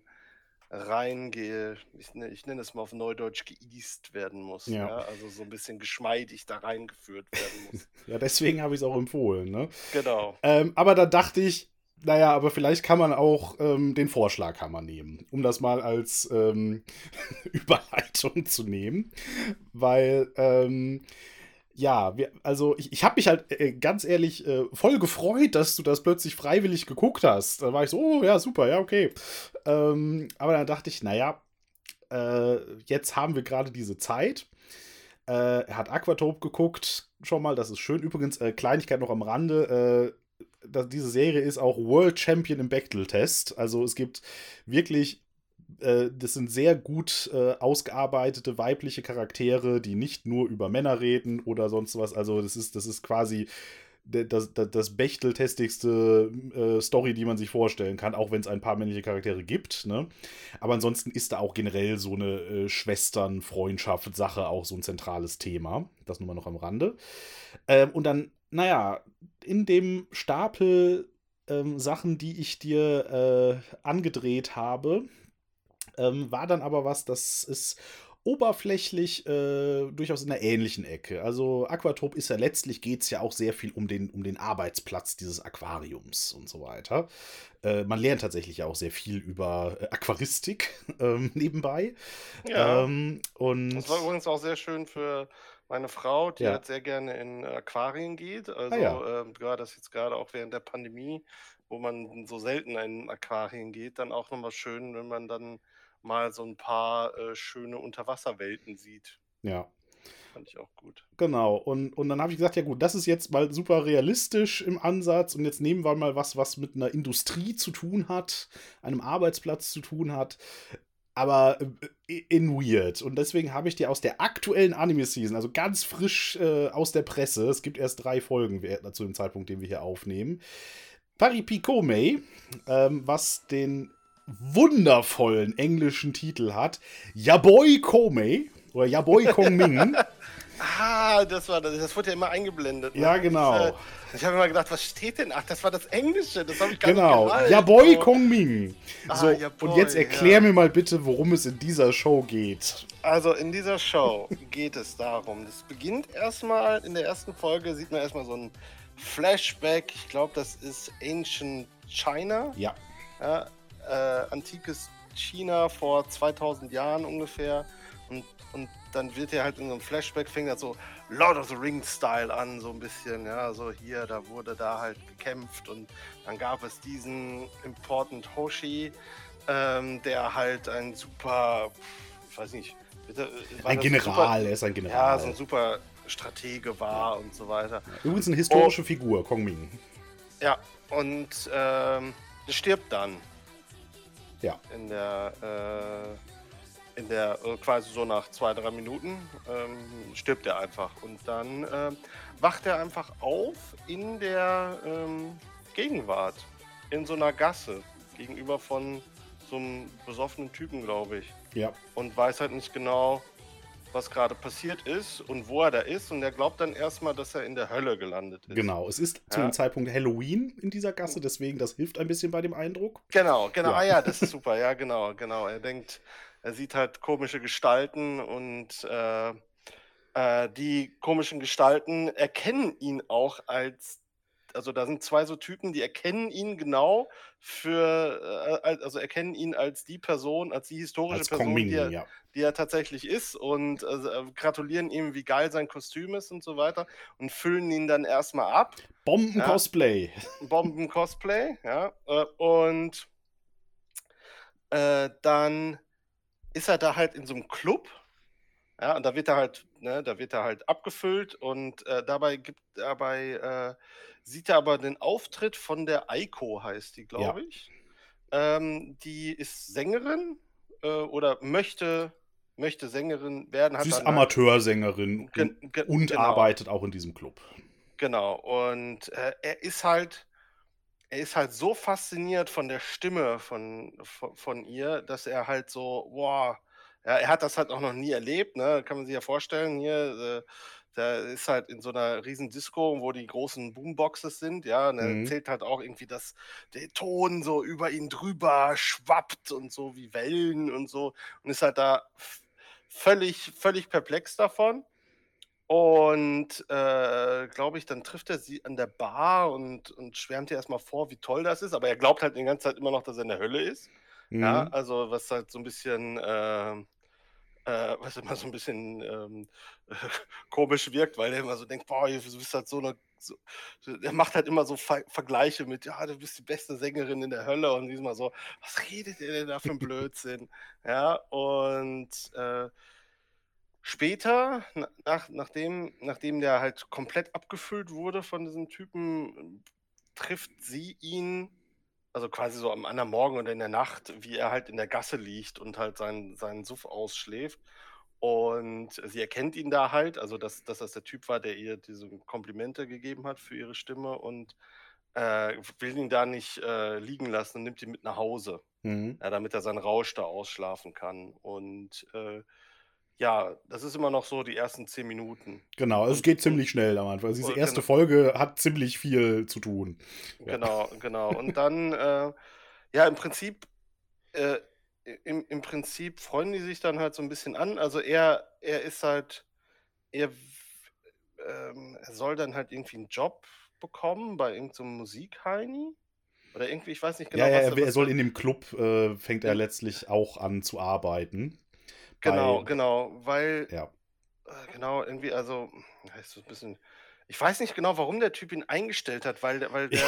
A: reingehe. Ich ne ich nenne es mal auf Neudeutsch geeast werden muss,
B: Ja.
A: ja? Also, so ein bisschen geschmeidig da reingeführt werden muss.
B: Ja, deswegen habe ich es auch empfohlen, ne?
A: Genau.
B: Ähm, aber da dachte ich, naja, aber vielleicht kann man auch ähm, den Vorschlaghammer nehmen, um das mal als ähm, Überleitung zu nehmen. Weil, ähm, ja, wir, also ich, ich habe mich halt äh, ganz ehrlich äh, voll gefreut, dass du das plötzlich freiwillig geguckt hast. Da war ich so, oh ja, super, ja, okay. Ähm, aber dann dachte ich, naja, äh, jetzt haben wir gerade diese Zeit. Äh, er hat Aquatope geguckt, schon mal, das ist schön. Übrigens, äh, Kleinigkeit noch am Rande, äh, dass diese Serie ist auch World Champion im Bechdel-Test. Also es gibt wirklich, äh, das sind sehr gut äh, ausgearbeitete weibliche Charaktere, die nicht nur über Männer reden oder sonst was. Also das ist, das ist quasi das, das, das Bechtel-testigste äh, Story, die man sich vorstellen kann, auch wenn es ein paar männliche Charaktere gibt. Ne? Aber ansonsten ist da auch generell so eine äh, Schwestern-Freundschaft-Sache auch so ein zentrales Thema. Das nur mal noch am Rande. Ähm, und dann, naja, in dem Stapel ähm, Sachen, die ich dir äh, angedreht habe, ähm, war dann aber was, das ist oberflächlich äh, durchaus in einer ähnlichen Ecke. Also Aquatop ist ja letztlich, geht es ja auch sehr viel um den, um den Arbeitsplatz dieses Aquariums und so weiter. Äh, man lernt tatsächlich ja auch sehr viel über äh, Aquaristik ähm, nebenbei.
A: Ja,
B: Ähm,
A: das war
B: und
A: übrigens auch sehr schön für meine Frau, die
B: ja,
A: halt sehr gerne in Aquarien geht.
B: ah ja,
A: Also, ähm, grad das jetzt gerade auch während der Pandemie, wo man so selten in Aquarien geht, dann auch noch mal schön, wenn man dann mal so ein paar, äh, schöne Unterwasserwelten sieht.
B: ja.
A: Fand ich auch gut.
B: Genau, und, und dann habe ich gesagt, ja gut, das ist jetzt mal super realistisch im Ansatz und jetzt nehmen wir mal was, was mit einer Industrie zu tun hat, einem Arbeitsplatz zu tun hat. aber äh, in weird. Und deswegen habe ich dir aus der aktuellen Anime-Season, also ganz frisch äh, aus der Presse, es gibt erst drei Folgen zu dem Zeitpunkt, den wir hier aufnehmen, Paripikome, ähm, was den wundervollen englischen Titel hat, Yaboy Kome oder Yaboy Kongming.
A: Ah, das war das. Das wurde ja immer eingeblendet. Ne?
B: Ja, genau.
A: Ich habe immer gedacht, was steht denn? Ach, das war das Englische. Das habe ich gar
B: genau.
A: nicht gerallt.
B: Yaboy
A: oh.
B: Kongming. So,
A: ah, ja, boy,
B: und jetzt erklär
A: ja.
B: mir mal bitte, worum es in dieser Show geht.
A: Also in dieser Show geht es darum, das beginnt erstmal, in der ersten Folge sieht man erstmal so ein Flashback. Ich glaube, das ist Ancient China.
B: Ja.
A: ja äh, antikes China vor zweitausend Jahren ungefähr. Und, und dann wird er halt in so einem Flashback, fängt er so Lord of the Rings-Style an, so ein bisschen, ja, so hier, da wurde da halt gekämpft und dann gab es diesen Important Hoshi, ähm, der halt ein super, ich weiß nicht, bitte,
B: ein General, super, er ist ein General.
A: Ja, so ein super Stratege war und so weiter.
B: Übrigens eine historische oh, Figur, Kongming.
A: Ja, und ähm, der stirbt dann.
B: Ja.
A: In der, äh, in der, äh, quasi so nach zwei, drei Minuten ähm, stirbt er einfach. Und dann äh, wacht er einfach auf in der ähm, Gegenwart. In so einer Gasse. Gegenüber von so einem besoffenen Typen, glaube ich.
B: Ja.
A: Und weiß halt nicht genau, was gerade passiert ist und wo er da ist. Und er glaubt dann erstmal, dass er in der Hölle gelandet ist.
B: Genau, es ist ja. zu dem Zeitpunkt Halloween in dieser Gasse, deswegen das hilft ein bisschen bei dem Eindruck.
A: Genau, genau.
B: Ja.
A: Ah ja, das ist super. Ja, genau, genau. Er denkt, er sieht halt komische Gestalten und äh, äh, die komischen Gestalten erkennen ihn auch als, also da sind zwei so Typen, die erkennen ihn genau für, äh, also erkennen ihn als die Person, als die historische
B: als
A: Person,
B: Kongming,
A: die, er,
B: ja.
A: die er tatsächlich ist und äh, gratulieren ihm, wie geil sein Kostüm ist und so weiter und füllen ihn dann erstmal ab.
B: Bomben-Cosplay.
A: Ja, Bomben-Cosplay, ja. Äh, und äh, dann ist er da halt in so einem Club, ja, und da wird er halt, ne, da wird er halt abgefüllt und äh, dabei gibt, dabei äh, sieht er aber den Auftritt von der Aiko, heißt die, glaube
B: Ja.
A: ich. Ähm, die ist Sängerin äh, oder möchte, möchte Sängerin werden. Hat
B: Sie ist
A: dann
B: Amateursängerin
A: ge-
B: und,
A: ge-
B: und
A: genau.
B: arbeitet auch in diesem Club.
A: Genau, und äh, er ist halt, er ist halt so fasziniert von der Stimme von, von, von ihr, dass er halt so, boah, ja, er hat das halt auch noch nie erlebt, ne? Kann man sich ja vorstellen, hier, äh, der ist halt in so einer riesen Disco, wo die großen Boomboxes sind, ja, und er
B: Mhm.
A: erzählt halt auch irgendwie, dass der Ton so über ihn drüber schwappt und so wie Wellen und so und ist halt da f- völlig, völlig perplex davon. Und, äh, glaube ich, dann trifft er sie an der Bar und und schwärmt ihr erst mal vor, wie toll das ist, aber er glaubt halt die ganze Zeit immer noch, dass er in der Hölle ist. Ja,
B: Mhm.
A: also, was halt so ein bisschen, ähm, äh was immer so ein bisschen, ähm, komisch wirkt, weil er immer so denkt: „Boah, du bist halt so 'ne so“, er macht halt immer so Ver Vergleiche mit: „Ja, du bist die beste Sängerin in der Hölle“ und diesmal so: „Was redet ihr denn da für 'n Blödsinn?“ Ja, und, äh später, na nach nachdem nachdem der halt komplett abgefüllt wurde von diesem Typen, trifft sie ihn, also quasi so am anderen Morgen oder in der Nacht, wie er halt in der Gasse liegt und halt seinen seinen Suff ausschläft. Und sie erkennt ihn da halt, also dass dass das der Typ war, der ihr diese Komplimente gegeben hat für ihre Stimme und, äh, will ihn da nicht, äh, liegen lassen und nimmt ihn mit nach Hause,
B: Mhm.
A: ja, damit er seinen Rausch da ausschlafen kann. Und, äh ja, das ist immer noch so die ersten zehn Minuten.
B: Genau, also es
A: Und
B: geht
A: und
B: ziemlich schnell am Anfang. Also diese
A: äh,
B: erste
A: gena
B: Folge hat ziemlich viel zu tun. Ja.
A: genau, genau. Und dann, äh, ja, im Prinzip äh, im im Prinzip freunden die sich dann halt so 'n bisschen an. Also, er er ist halt er w ähm, er soll dann halt irgendwie 'n Job bekommen bei irgend so 'nem Musikheini oder irgendwie, ich weiß nicht
B: Ja,
A: genau,
B: ja,
A: was
B: er,
A: er
B: er
A: was
B: soll
A: er
B: in dem Club, äh, fängt er
A: in
B: letztlich auch an zu arbeiten.
A: genau,
B: Bei,
A: genau, weil
B: ja.
A: Äh, genau, irgendwie, also, ja, ist so 'n bisschen, ich weiß nicht genau, warum der Typ ihn eingestellt hat, weil der weil der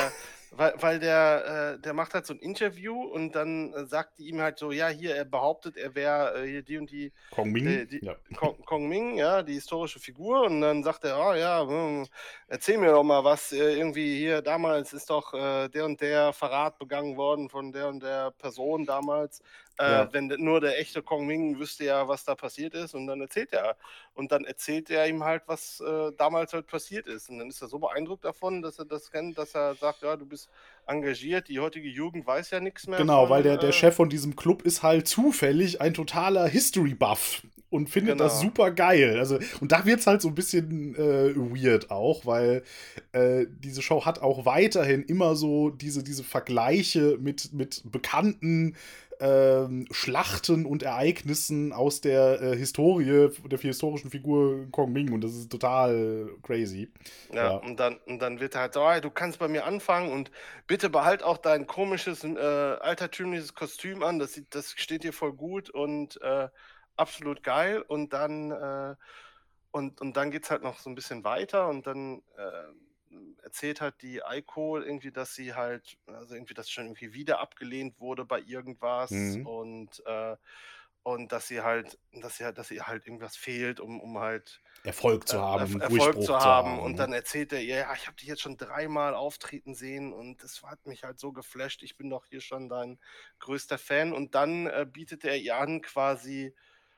A: Weil, weil der, äh, der macht halt so ein Interview und dann äh, sagt die ihm halt so, ja, hier, er behauptet, er wäre äh, hier die und die,
B: Kong Ming?
A: die, die
B: Ja.
A: Kong, Kong Ming, ja, die historische Figur. Und dann sagt er, oh ja, hm, erzähl mir doch mal was, äh, irgendwie hier, damals ist doch äh, der und der Verrat begangen worden von der und der Person damals. Äh,
B: Ja.
A: wenn de- nur der echte Kong Ming wüsste ja, was da passiert ist. Und dann erzählt er, und dann erzählt er ihm halt, was äh, damals halt passiert ist. Und dann ist er so beeindruckt davon, dass er das kennt, dass er sagt, ja, du bist engagiert, die heutige Jugend weiß ja nichts mehr
B: Genau, weil
A: von,
B: der, der
A: äh,
B: Chef von diesem Club ist halt zufällig ein totaler History-Buff und findet das
A: genau,
B: super geil. Also, und da wird es halt so ein bisschen äh, weird auch, weil äh, diese Show hat auch weiterhin immer so diese, diese Vergleiche mit, mit bekannten ähm, Schlachten und Ereignissen aus der äh, Historie, der historischen Figur Kong Ming, und das ist total crazy.
A: ja,
B: Ja.
A: und dann, und dann wird er halt so, "Ah, du kannst bei mir anfangen und bitte behalt auch dein komisches, äh, altertümliches Kostüm an, das, sieht, das steht dir voll gut und äh, absolut geil." Und dann, äh, und, und dann geht es halt noch so ein bisschen weiter und dann äh, erzählt halt die Aiko irgendwie, dass sie halt, also irgendwie, dass schon irgendwie wieder abgelehnt wurde bei irgendwas
B: Mhm.
A: und, äh, und dass sie halt, dass sie halt, dass ihr halt irgendwas fehlt, um, um halt
B: Erfolg
A: äh,
B: zu haben,
A: Erf
B: einen
A: Erfolg
B: Durchbruch
A: zu
B: zu
A: haben.
B: haben.
A: Und
B: Ne?
A: dann erzählt er ihr, ja, ich habe dich jetzt schon dreimal auftreten sehen und das hat mich halt so geflasht. Ich bin doch hier schon dein größter Fan. Und dann äh, bietet er ihr an, quasi,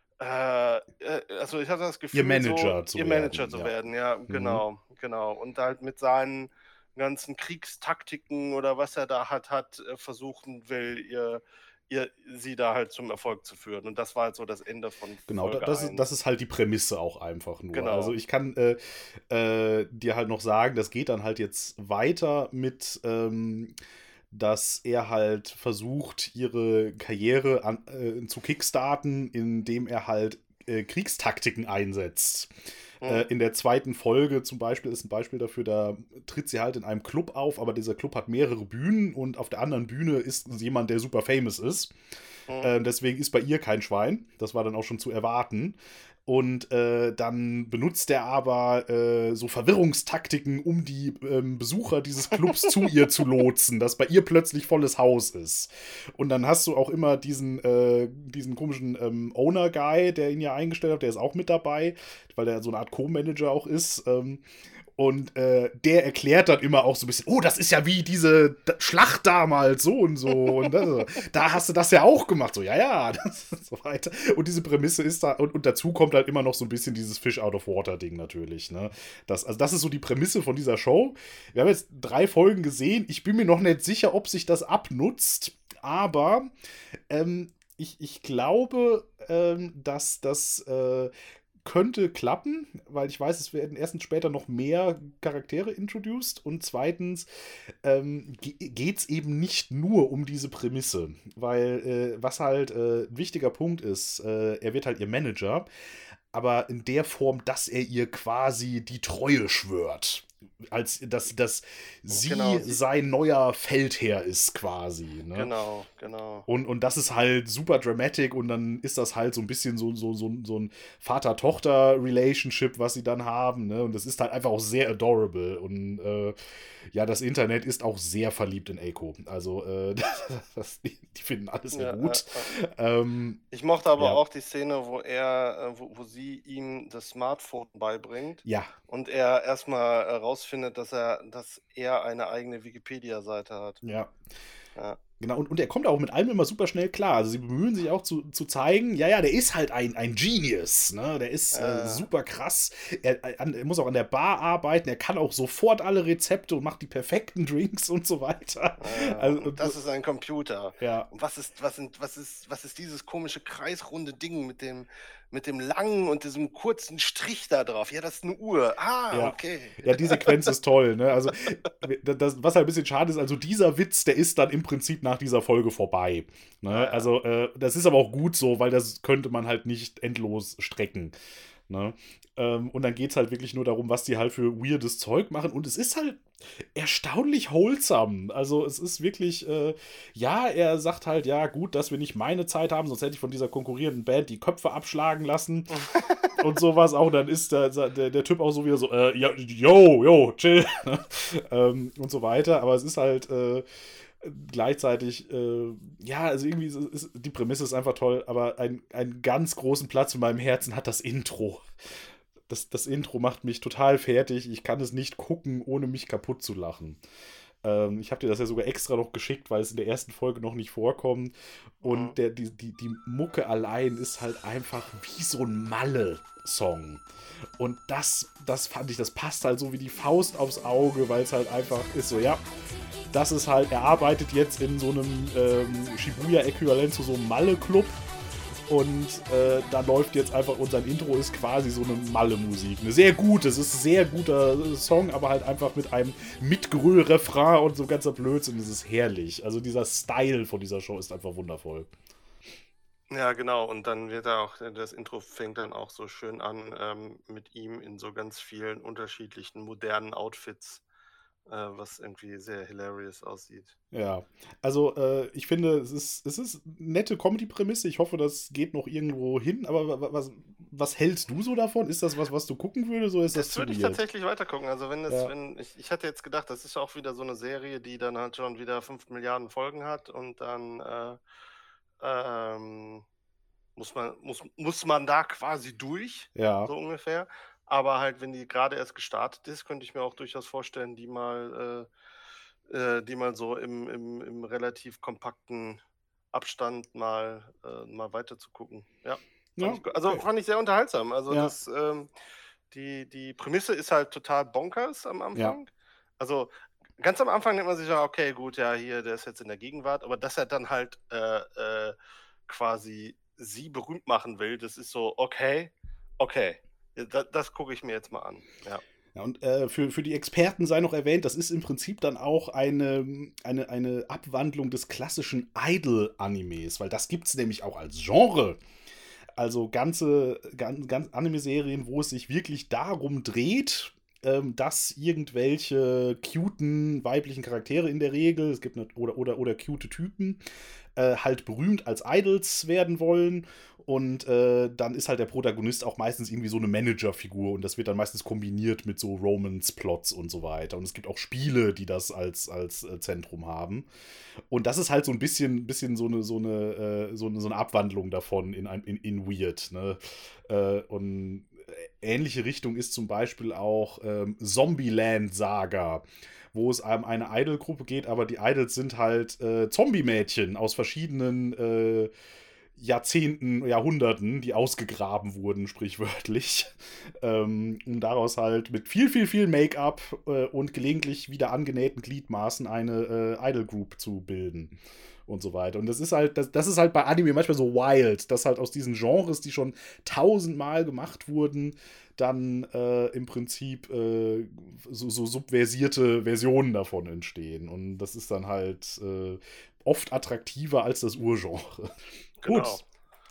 A: äh, äh, also ich hatte das
B: Ihr
A: Gefühl, so
B: Manager zu
A: ihr Manager
B: werden,
A: zu
B: ja.
A: werden. Ja,
B: Mhm.
A: genau, genau. Und halt mit seinen ganzen Kriegstaktiken oder was er da hat, hat äh, versuchen will, ihr, ihr, sie da halt zum Erfolg zu führen. Und das war halt so das Ende von
B: Genau, da-
A: Folge
B: das ist, das
A: eins.
B: ist halt die Prämisse auch einfach nur. Also
A: Genau.
B: ich kann äh, äh, dir halt noch sagen, das geht dann halt jetzt weiter mit, ähm, dass er halt versucht, ihre Karriere an, äh, zu kickstarten, indem er halt äh, Kriegstaktiken einsetzt. Äh,
A: Hm,
B: in der zweiten Folge zum Beispiel ist ein Beispiel dafür, da tritt sie halt in einem Club auf, aber dieser Club hat mehrere Bühnen und auf der anderen Bühne ist jemand, der super famous ist.
A: hm.
B: Äh, deswegen ist bei ihr kein Schwein. Das war dann auch schon zu erwarten. Und äh, dann benutzt er aber äh, so Verwirrungstaktiken, um die ähm, Besucher dieses Clubs zu ihr zu lotsen, dass bei ihr plötzlich volles Haus ist. Und dann hast du auch immer diesen, äh, diesen komischen ähm, Owner-Guy, der ihn ja eingestellt hat, der ist auch mit dabei, weil der so eine Art Co-Manager auch ist. Ähm, und äh, der erklärt dann immer auch so ein bisschen, oh, das ist ja wie diese D- Schlacht damals, so und so. Und das, da hast du das ja auch gemacht. So, ja, ja, das ist so weiter. Und diese Prämisse ist da, und, und dazu kommt halt immer noch so ein bisschen dieses Fish out of water Ding natürlich. Ne? Das, also das ist so die Prämisse von dieser Show. Wir haben jetzt drei Folgen gesehen. Ich bin mir noch nicht sicher, ob sich das abnutzt, aber ähm, ich, ich glaube, ähm, dass das äh, könnte klappen, weil ich weiß, es werden erstens später noch mehr Charaktere introduced und zweitens ähm, geht es eben nicht nur um diese Prämisse, weil äh, was halt äh, ein wichtiger Punkt ist, äh, er wird halt ihr Manager, aber in der Form, dass er ihr quasi die Treue schwört. Als dass, dass
A: Genau,
B: sie
A: sie,
B: sein neuer Feldherr ist, quasi. Ne?
A: genau, genau.
B: Und, und das ist halt super dramatic und dann ist das halt so ein bisschen so, so, so, so ein Vater-Tochter-Relationship, was sie dann haben. Ne? Und das ist halt einfach auch sehr adorable. Und äh, ja, das Internet ist auch sehr verliebt in Eiko. Also, äh, das, die, die finden alles sehr
A: Ja, äh,
B: gut.
A: äh.
B: Ähm,
A: Ich mochte aber
B: ja,
A: auch die Szene, wo er, äh, wo, wo sie ihm das Smartphone beibringt
B: ja,
A: und er erstmal herausfindet, dass er, dass er eine eigene Wikipedia-Seite hat.
B: ja.
A: Ja,
B: Genau, und, und er kommt auch mit allem immer super schnell klar. Also sie bemühen sich auch zu, zu zeigen, ja, ja, der ist halt ein, ein Genius, ne? Der ist äh,
A: äh,
B: super krass. Er, er, er muss auch an der Bar arbeiten, er kann auch sofort alle Rezepte und macht die perfekten Drinks und so weiter.
A: äh,
B: Also,
A: und
B: und,
A: das ist ein Computer.
B: ja,
A: Und was ist, was sind, was ist, was ist dieses komische kreisrunde Ding mit dem, mit dem langen und diesem kurzen Strich da drauf? Ja, das ist eine Uhr. Ah,
B: ja.
A: okay.
B: Ja, die Sequenz ist toll, ne? Also, das, was halt ein bisschen schade ist, also dieser Witz, der ist dann im Prinzip nach dieser Folge vorbei. Ne?
A: Ja, ja.
B: Also, äh, das ist aber auch gut so, weil das könnte man halt nicht endlos strecken. Ne? Ähm, und dann geht es halt wirklich nur darum, was die halt für weirdes Zeug machen. Und es ist halt erstaunlich wholesome. Also es ist wirklich, äh, ja, er sagt halt, ja gut, dass wir nicht meine Zeit haben, sonst hätte ich von dieser konkurrierenden Band die Köpfe abschlagen lassen und sowas auch. Dann ist der, der, der Typ auch so wieder so, äh, ja, yo, yo, chill ähm, und so weiter. Aber es ist halt äh, gleichzeitig, äh, ja, also irgendwie ist, ist, die Prämisse ist einfach toll, aber ein, einen ganz großen Platz in meinem Herzen hat das Intro. Das, das Intro macht mich total fertig. Ich kann es nicht gucken, ohne mich kaputt zu lachen. Ähm, ich habe dir das ja sogar extra noch geschickt, weil es in der ersten Folge noch nicht vorkommt. Und der, die, die, die Mucke allein ist halt einfach wie so ein Malle-Song. Und das, das fand ich, das passt halt so wie die Faust aufs Auge, weil es halt einfach ist so, ja, das ist halt, er arbeitet jetzt in so einem ähm, Shibuya-Äquivalent zu so einem Malle-Club. Und äh, da läuft jetzt einfach, und sein Intro ist quasi so eine Malle-Musik. Eine sehr gute, es ist ein sehr guter Song, aber halt einfach mit einem Mitgröl-Refrain und so ganzer Blödsinn. Es ist herrlich. Also dieser Style von dieser Show ist einfach wundervoll.
A: Ja, genau. Und dann wird er auch, das Intro fängt dann auch so schön an ähm, mit ihm in so ganz vielen unterschiedlichen modernen Outfits, äh, was irgendwie sehr hilarious aussieht.
B: Ja, also äh, ich finde, es ist, es ist eine nette Comedy-Prämisse. Ich hoffe, das geht noch irgendwo hin. Aber was, was hältst du so davon? Ist das was, was du gucken würdest, oder ist das,
A: Das
B: zu
A: würde ich
B: weird?
A: tatsächlich weitergucken. Also wenn es,
B: Ja.
A: wenn ich, ich hatte jetzt gedacht, das ist auch wieder so eine Serie, die dann halt schon wieder fünf Milliarden Folgen hat und dann äh, ähm, muss man, muss, muss man da quasi durch,
B: Ja.
A: so ungefähr. Aber halt, wenn die gerade erst gestartet ist, könnte ich mir auch durchaus vorstellen, die mal, äh, äh, die mal so im, im, im relativ kompakten Abstand mal, äh, mal weiter zu gucken. Ja.
B: Ja,
A: Fand ich, gu- also
B: okay.
A: fand ich sehr unterhaltsam. Also
B: Ja.
A: das, ähm, die, die Prämisse ist halt total bonkers am
B: Ja.
A: Anfang. Also ganz am Anfang denkt man sich ja, okay, gut, ja, hier, der ist jetzt in der Gegenwart, aber dass er dann halt äh, äh, quasi sie berühmt machen will, das ist so, okay, okay, das, das gucke ich mir jetzt mal an. Ja.
B: Ja, und äh, für, für die Experten sei noch erwähnt, das ist im Prinzip dann auch eine, eine, eine Abwandlung des klassischen Idol-Animes, weil das gibt es nämlich auch als Genre. Also ganze, ganz, ganz Anime-Serien, wo es sich wirklich darum dreht, ähm, dass irgendwelche cuten weiblichen Charaktere in der Regel, es gibt eine, oder, oder, oder cute Typen, äh, halt berühmt als Idols werden wollen. Und äh, dann ist halt der Protagonist auch meistens irgendwie so eine Managerfigur und das wird dann meistens kombiniert mit so Romance-Plots und so weiter. Und es gibt auch Spiele, die das als, als äh, Zentrum haben. Und das ist halt so ein bisschen, bisschen so, eine, so, eine, äh, so, eine, so eine Abwandlung davon in, in, in Weird. Ne? Äh, und ähnliche Richtung ist zum Beispiel auch ähm, Zombieland Saga, wo es um eine Idol-Gruppe geht, aber die Idols sind halt äh, Zombie-Mädchen aus verschiedenen äh, Jahrzehnten, Jahrhunderten, die ausgegraben wurden, sprichwörtlich. Ähm, um daraus halt mit viel, viel, viel Make-up äh, und gelegentlich wieder angenähten Gliedmaßen eine äh, Idol-Group zu bilden. Und so weiter. Und das ist halt, das, das ist halt bei Anime manchmal so wild, dass halt aus diesen Genres, die schon tausendmal gemacht wurden, dann äh, im Prinzip äh, so, so subversierte Versionen davon entstehen. Und das ist dann halt äh, oft attraktiver als das Urgenre.
A: Genau.
B: Gut.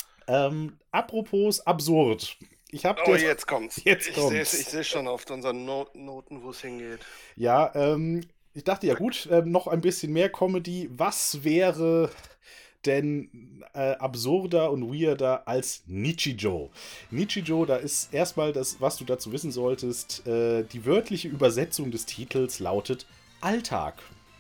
B: Ähm, apropos absurd. Ich hab
A: Oh,
B: jetzt,
A: jetzt kommt's.
B: Jetzt
A: ich
B: kommt's.
A: sehe ich seh schon auf unseren no Noten, wo es hingeht.
B: Ja, ähm, ich dachte ja gut, äh, noch ein bisschen mehr Comedy. Was wäre denn äh, absurder und weirder als Nichijou? Nichijou, da ist erstmal das, was du dazu wissen solltest, äh, die wörtliche Übersetzung des Titels lautet Alltag.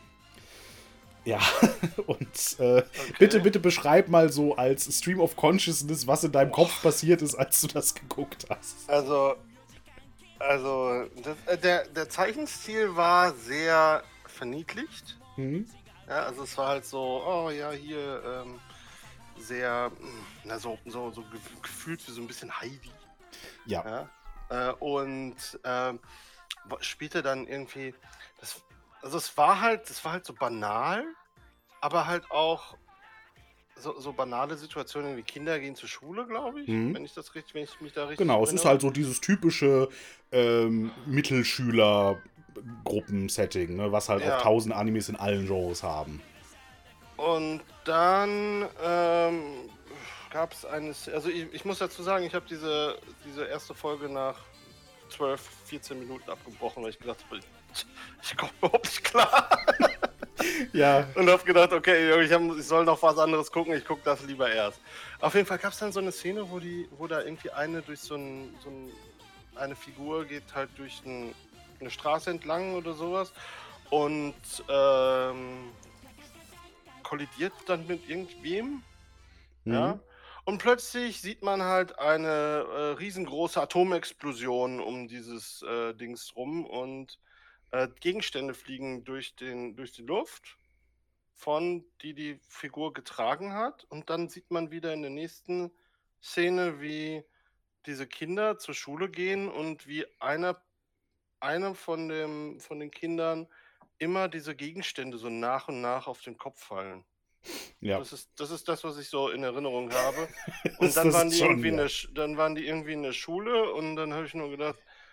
B: Ja, und äh,
A: Okay.
B: bitte, bitte beschreib mal so als Stream of Consciousness, was in deinem Kopf passiert ist, als du das geguckt hast.
A: Also, also das, äh, der, der Zeichenstil war sehr verniedlicht.
B: Hm?
A: Ja, also es war halt so, oh ja, hier ähm, sehr, na so, so, so ge gefühlt wie so ein bisschen Heidi.
B: Ja.
A: Ja? Äh, und ähm, spielte dann irgendwie, das, also es war halt, es war halt so banal, aber halt auch so, so banale Situationen wie Kinder gehen zur Schule, glaube ich,
B: Mhm.
A: wenn ich das richtig, wenn ich mich da richtig
B: Genau, es ist
A: erinnere.
B: halt so dieses typische ähm, Mittelschüler-Gruppen-Setting, ne, was halt
A: Ja.
B: auch tausend Animes in allen Genres haben.
A: Und dann, ähm, gab es eine, also ich, ich muss dazu sagen, ich habe diese, diese erste Folge nach zwölf, vierzehn Minuten abgebrochen, weil ich gedacht habe, ich, ich komme überhaupt nicht klar.
B: Ja.
A: Und habe gedacht, okay, ich, hab, ich soll noch was anderes gucken, ich gucke das lieber erst. Auf jeden Fall gab es dann so eine Szene, wo die, wo da irgendwie eine durch so ein, so ein eine Figur geht halt durch ein, eine Straße entlang oder sowas und ähm, kollidiert dann mit irgendwem.
B: Mhm.
A: Ja. Und plötzlich sieht man halt eine äh, riesengroße Atomexplosion um dieses äh, Dings rum und äh, Gegenstände fliegen durch, den, durch die Luft, von die die Figur getragen hat. Und dann sieht man wieder in der nächsten Szene, wie diese Kinder zur Schule gehen und wie einer, einer von, dem, von den Kindern immer diese Gegenstände so nach und nach auf den Kopf fallen.
B: Ja.
A: Das ist, das ist das, was ich so in Erinnerung habe. Und
B: Das-
A: dann
B: das
A: waren
B: ist
A: die
B: schon,
A: irgendwie in
B: ja.
A: der, Sch- dann waren die irgendwie in der Schule und dann habe ich nur gedacht,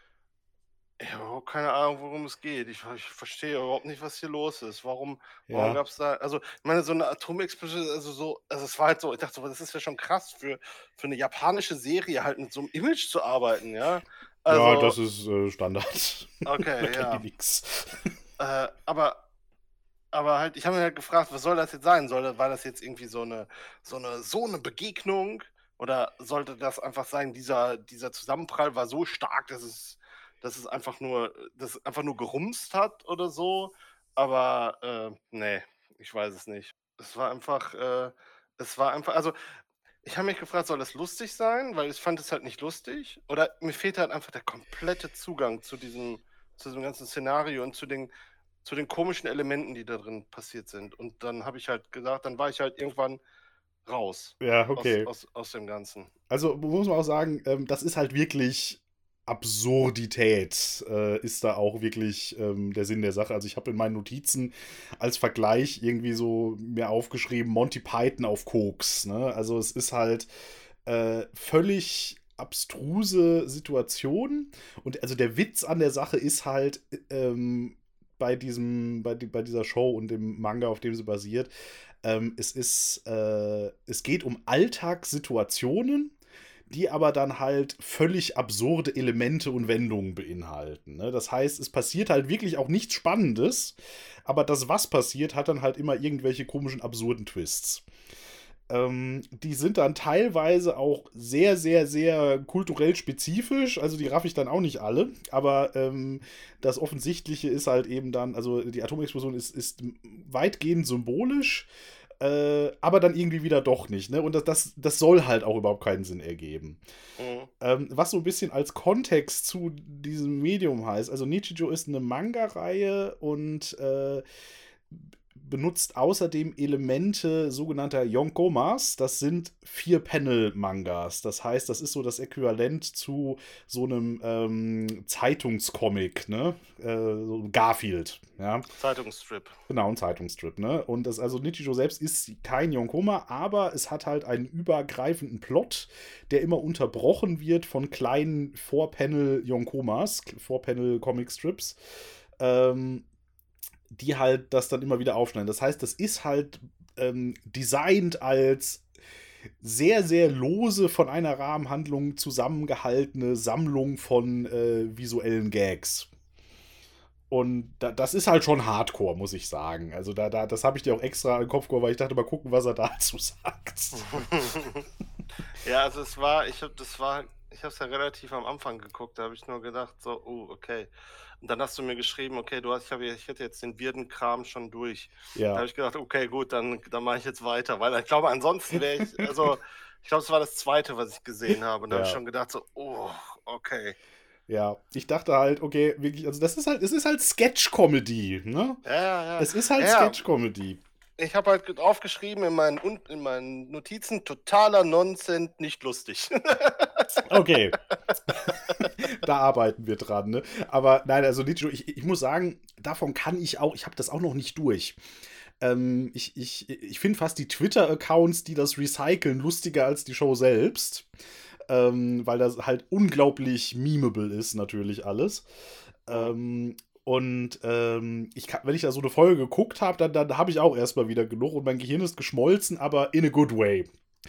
A: ich habe überhaupt keine Ahnung, worum es geht. Ich, ich verstehe überhaupt nicht, was hier los ist. Warum, warum
B: Ja.
A: gab es da, also ich meine, so eine Atomexplosion, also so, also es war halt so, ich dachte so, das ist ja schon krass für, für eine japanische Serie halt mit so einem Image zu arbeiten, ja. Also,
B: Ja, das ist äh, Standard.
A: okay,
B: Da kennen
A: ja.
B: die nix.
A: Äh, aber, aber halt, ich habe mir halt gefragt, was soll das jetzt sein? Soll das, war das jetzt irgendwie so eine, so eine, so eine Begegnung? Oder sollte das einfach sein, dieser, dieser Zusammenprall war so stark, dass es, dass es einfach nur, dass es einfach nur gerumst hat oder so? Aber äh, nee, ich weiß es nicht. Es war einfach, äh, es war einfach, also ich habe mich gefragt, soll das lustig sein? Weil ich fand es halt nicht lustig. Oder mir fehlt halt einfach der komplette Zugang zu diesem, zu diesem ganzen Szenario und zu den, zu den komischen Elementen, die da drin passiert sind. Und dann habe ich halt gesagt, dann war ich halt irgendwann raus
B: Ja,
A: aus,
B: okay.
A: aus, aus dem Ganzen.
B: Also muss man auch sagen, ähm, das ist halt wirklich Absurdität, äh, ist da auch wirklich ähm, der Sinn der Sache. Also ich habe in meinen Notizen als Vergleich irgendwie so mir aufgeschrieben, Monty Python auf Koks. Ne? Also es ist halt äh, völlig abstruse Situation. Und also der Witz an der Sache ist halt ähm, bei diesem, bei, die, bei dieser Show und dem Manga, auf dem sie basiert, ähm, es ist, äh, es geht um Alltagssituationen, die aber dann halt völlig absurde Elemente und Wendungen beinhalten. Ne? Das heißt, es passiert halt wirklich auch nichts Spannendes, aber das, was passiert, hat dann halt immer irgendwelche komischen, absurden Twists. Ähm, die sind dann teilweise auch sehr, sehr, sehr kulturell spezifisch. Also die raff ich dann auch nicht alle. Aber ähm, das Offensichtliche ist halt eben dann, also die Atomexplosion ist, ist weitgehend symbolisch, äh, aber dann irgendwie wieder doch nicht. Ne? Und das, das, das soll halt auch überhaupt keinen Sinn ergeben.
A: Mhm.
B: Ähm, was so ein bisschen als Kontext zu diesem Medium heißt, also Nichijou ist eine Manga-Reihe und äh, benutzt außerdem Elemente sogenannter Yonkomas. Das sind Vier-Panel-Mangas. Das heißt, das ist so das Äquivalent zu so einem ähm, Zeitungscomic, ne? Äh, so Garfield, ja.
A: Zeitungsstrip.
B: Genau, ein Zeitungsstrip, ne? Und das, also Nichijou selbst ist kein Yonkoma, aber es hat halt einen übergreifenden Plot, der immer unterbrochen wird von kleinen Four-Panel-Yonkomas, Four-Panel-Comic-Strips, ähm, die halt das dann immer wieder aufschneiden. Das heißt, das ist halt ähm, designt als sehr, sehr lose von einer Rahmenhandlung zusammengehaltene Sammlung von äh, visuellen Gags. Und da, das ist halt schon Hardcore, muss ich sagen. Also da, da, das habe ich dir auch extra im Kopf geholt, weil ich dachte, mal gucken, was er dazu sagt.
A: Ja, also es war, ich habe das war, ich habe es ja relativ am Anfang geguckt, da habe ich nur gedacht, so, oh, okay. Und dann hast du mir geschrieben, okay, du hast, ich, hab, ich hätte jetzt den Wirdenkram schon durch. Da
B: Ja.
A: habe ich gedacht, okay, gut, dann, dann mache ich jetzt weiter, weil ich glaube, ansonsten wäre ich, also ich glaube, es war das zweite, was ich gesehen habe. Und da habe ich
B: Ja.
A: schon gedacht, so, oh, okay.
B: Ja, ich dachte halt, okay, wirklich, also das ist halt, es ist halt Sketch-Comedy, ne?
A: Ja, ja, ja.
B: Es ist halt
A: Ja,
B: Sketch-Comedy.
A: ich habe halt aufgeschrieben in meinen, Un- in meinen Notizen, totaler Nonsens, nicht lustig.
B: Okay. Da arbeiten wir dran, ne? Aber nein, also Nichijou, ich, ich muss sagen, davon kann ich auch, ich habe das auch noch nicht durch. Ähm, ich ich, ich finde fast die Twitter-Accounts, die das recyceln, lustiger als die Show selbst. Ähm, weil das halt unglaublich memeable ist, natürlich alles. Ähm, und ähm, ich kann, wenn ich da so eine Folge geguckt habe, dann, dann habe ich auch erstmal wieder genug und mein Gehirn ist geschmolzen, aber in a good way.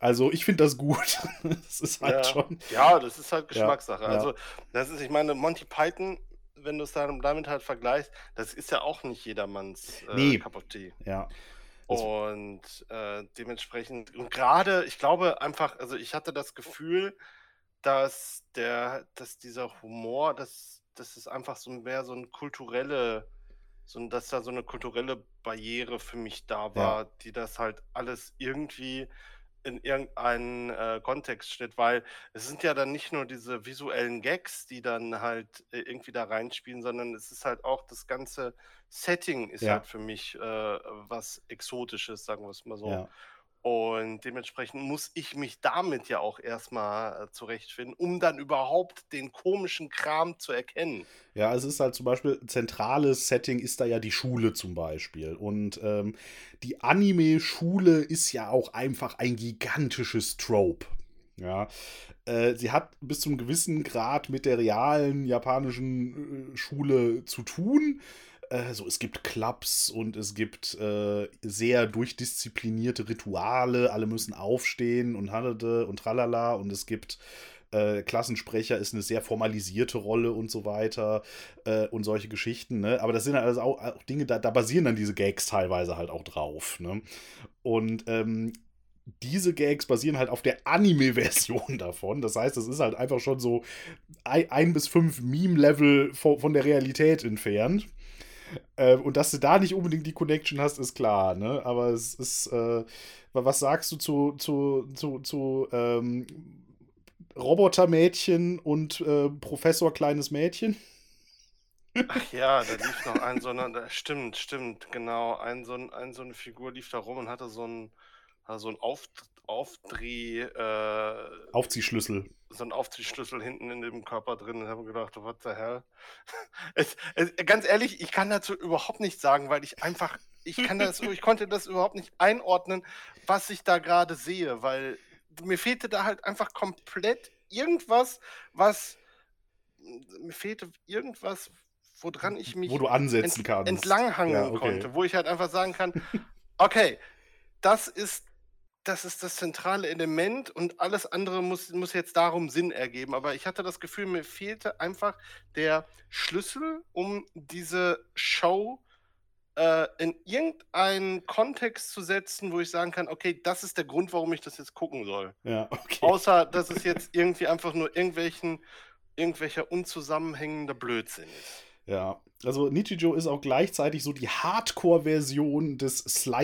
B: Also ich finde das gut. Das ist halt
A: Ja.
B: schon.
A: Ja, das ist halt
B: Ja,
A: Geschmackssache.
B: ja.
A: Also, das ist ich meine, Monty Python, wenn du es dann damit halt vergleichst, das ist ja auch nicht jedermanns, äh,
B: Nee,
A: Cup of Tea.
B: ja. Das,
A: Und, äh, dementsprechend und grade ich glaube einfach also, ich hatte das Gefühl, dass der dass dieser Humor, dass dass es einfach so mehr so 'n kulturelle so 'n dass da so 'ne kulturelle Barriere für mich da
B: ja,
A: war, die das halt alles irgendwie in irgendeinen, äh, Kontext steht, weil es sind ja dann nicht nur diese visuellen Gags, die dann halt, äh, irgendwie da reinspielen, sondern es ist halt auch das ganze Setting ist
B: ja,
A: halt für mich, äh, was Exotisches, sagen wir's mal so.
B: ja.
A: Und dementsprechend muss ich mich damit ja auch erst mal, äh, zurechtfinden, um dann überhaupt den komischen Kram zu erkennen.
B: Ja, es ist halt zum Beispiel, zentrales Setting ist da ja die Schule zum Beispiel. Und ähm, die Anime-Schule ist ja auch einfach ein gigantisches Trope. Ja, äh, sie hat bis zum gewissen Grad mit der realen japanischen äh, Schule zu tun. Äh, so, es gibt Clubs und es gibt äh, sehr durchdisziplinierte Rituale. Alle müssen aufstehen und hallede und tralala. Und es gibt äh, Klassensprecher, ist eine sehr formalisierte Rolle und so weiter äh, und solche Geschichten. Ne? Aber das sind halt alles auch, auch Dinge, da, da basieren dann diese Gags teilweise halt auch drauf. Ne? Und ähm, diese Gags basieren halt auf der Anime-Version davon. Das heißt, es ist halt einfach schon so ein, ein bis fünf Meme-Level von, von der Realität entfernt. Äh, und dass du da nicht unbedingt die Connection hast, ist klar, ne? Aber es ist, äh, was sagst du zu, zu, zu, zu ähm, Robotermädchen und äh, Professor kleines Mädchen?
A: Ach ja, da lief noch ein so 'ne da stimmt, stimmt, genau. Ein so 'n ein so 'ne Figur lief da rum und hatte so 'n ha so 'n Auft Aufdreh äh,
B: Aufziehschlüssel.
A: so 'n Aufziehschlüssel hinten in dem Körper drin und habe mir gedacht: „What the hell?“ Es es ganz ehrlich, ich kann dazu überhaupt nichts sagen, weil ich einfach ich kann das ich konnte das überhaupt nicht einordnen, was ich da grade sehe, weil mir fehlte da halt einfach komplett irgendwas, was mir fehlte irgendwas, woran ich
B: Wo
A: mich
B: du ansetzen
A: ent
B: kannst. Ja,
A: entlanghangeln
B: okay.
A: konnte, wo ich halt einfach sagen kann: „Okay, das ist das ist das zentrale Element und alles andere muss muss jetzt darum Sinn ergeben.“ Aber ich hatte das Gefühl, mir fehlte einfach der Schlüssel, um diese Show, äh, in irgendeinen Kontext zu setzen, wo ich sagen kann: „Okay, das ist der Grund, warum ich das jetzt gucken soll.“
B: Ja, okay.
A: Außer, dass es jetzt irgendwie einfach nur irgendwelchen irgendwelcher unzusammenhängender Blödsinn ist.
B: Ja, also Nichijou ist auch gleichzeitig so die Hardcore-Version des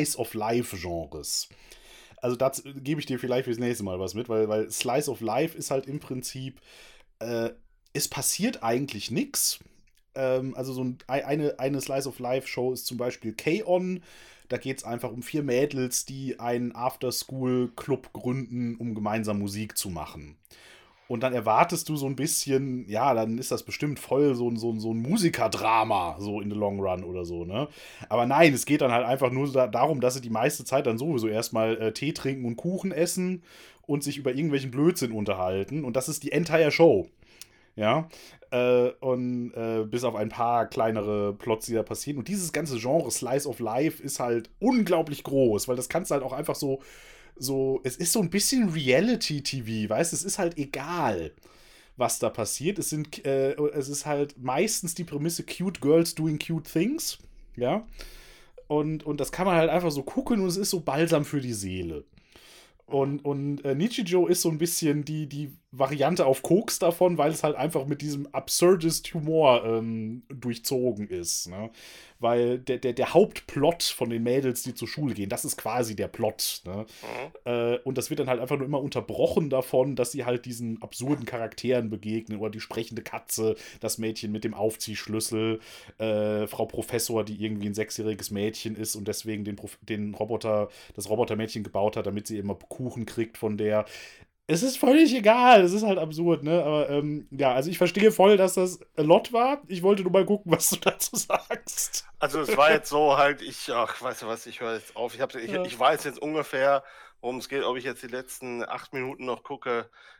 B: Slice-of-Life-Genres. Also dazu gebe ich dir vielleicht fürs nächste Mal was mit, weil, weil Slice of Life ist halt im Prinzip, äh, es passiert eigentlich nichts. Ähm, also so ein, eine, eine Slice of Life-Show ist zum Beispiel K-On! Da geht es einfach um vier Mädels, die einen After-School-Club gründen, um gemeinsam Musik zu machen. Und dann erwartest du so ein bisschen, ja, dann ist das bestimmt voll so, ein- so, ein- so ein Musikerdrama, so in the long run oder so, ne? Aber nein, es geht dann halt einfach nur da, darum, dass sie die meiste Zeit dann sowieso erstmal äh, Tee trinken und Kuchen essen und sich über irgendwelchen Blödsinn unterhalten. Und das ist die entire Show. Ja. Äh, und äh, bis auf ein paar kleinere Plots, die da passieren. Und dieses ganze Genre Slice of Life ist halt unglaublich groß, weil das kannst du halt auch einfach so so, es ist so ein bisschen Reality-T V, weißt du, es ist halt egal, was da passiert. Es sind, äh, es ist halt meistens die Prämisse cute girls doing cute things, ja. Und, und das kann man halt einfach so gucken und es ist so Balsam für die Seele.
A: Mhm.
B: Und, und äh, Nichijou ist so ein bisschen die, die Variante auf Koks davon, weil es halt einfach mit diesem absurdest Humor ähm, durchzogen ist. Ne? Weil der, der, der Hauptplot von den Mädels, die zur Schule gehen, das ist quasi der Plot. Ne?
A: Mhm.
B: Äh, und das wird dann halt einfach nur immer unterbrochen davon, dass sie halt diesen absurden Charakteren begegnen. Oder die sprechende Katze, das Mädchen mit dem Aufziehschlüssel, äh, Frau Professor, die irgendwie ein sechsjähriges Mädchen ist und deswegen den, Prof den Roboter, das Robotermädchen gebaut hat, damit sie immer Kuchen kriegt von der. Es ist völlig egal, es ist halt absurd, ne? Aber ähm, ja, also ich verstehe voll, dass das a lot war. Ich wollte nur mal gucken, was du dazu sagst.
A: Also, es war jetzt so halt, ich ach, weißt du was, ich höre jetzt auf. Ich habe ich
B: Ja.
A: ich weiß jetzt ungefähr, worum es geht. Ob ich jetzt die letzten acht Minuten noch gucke,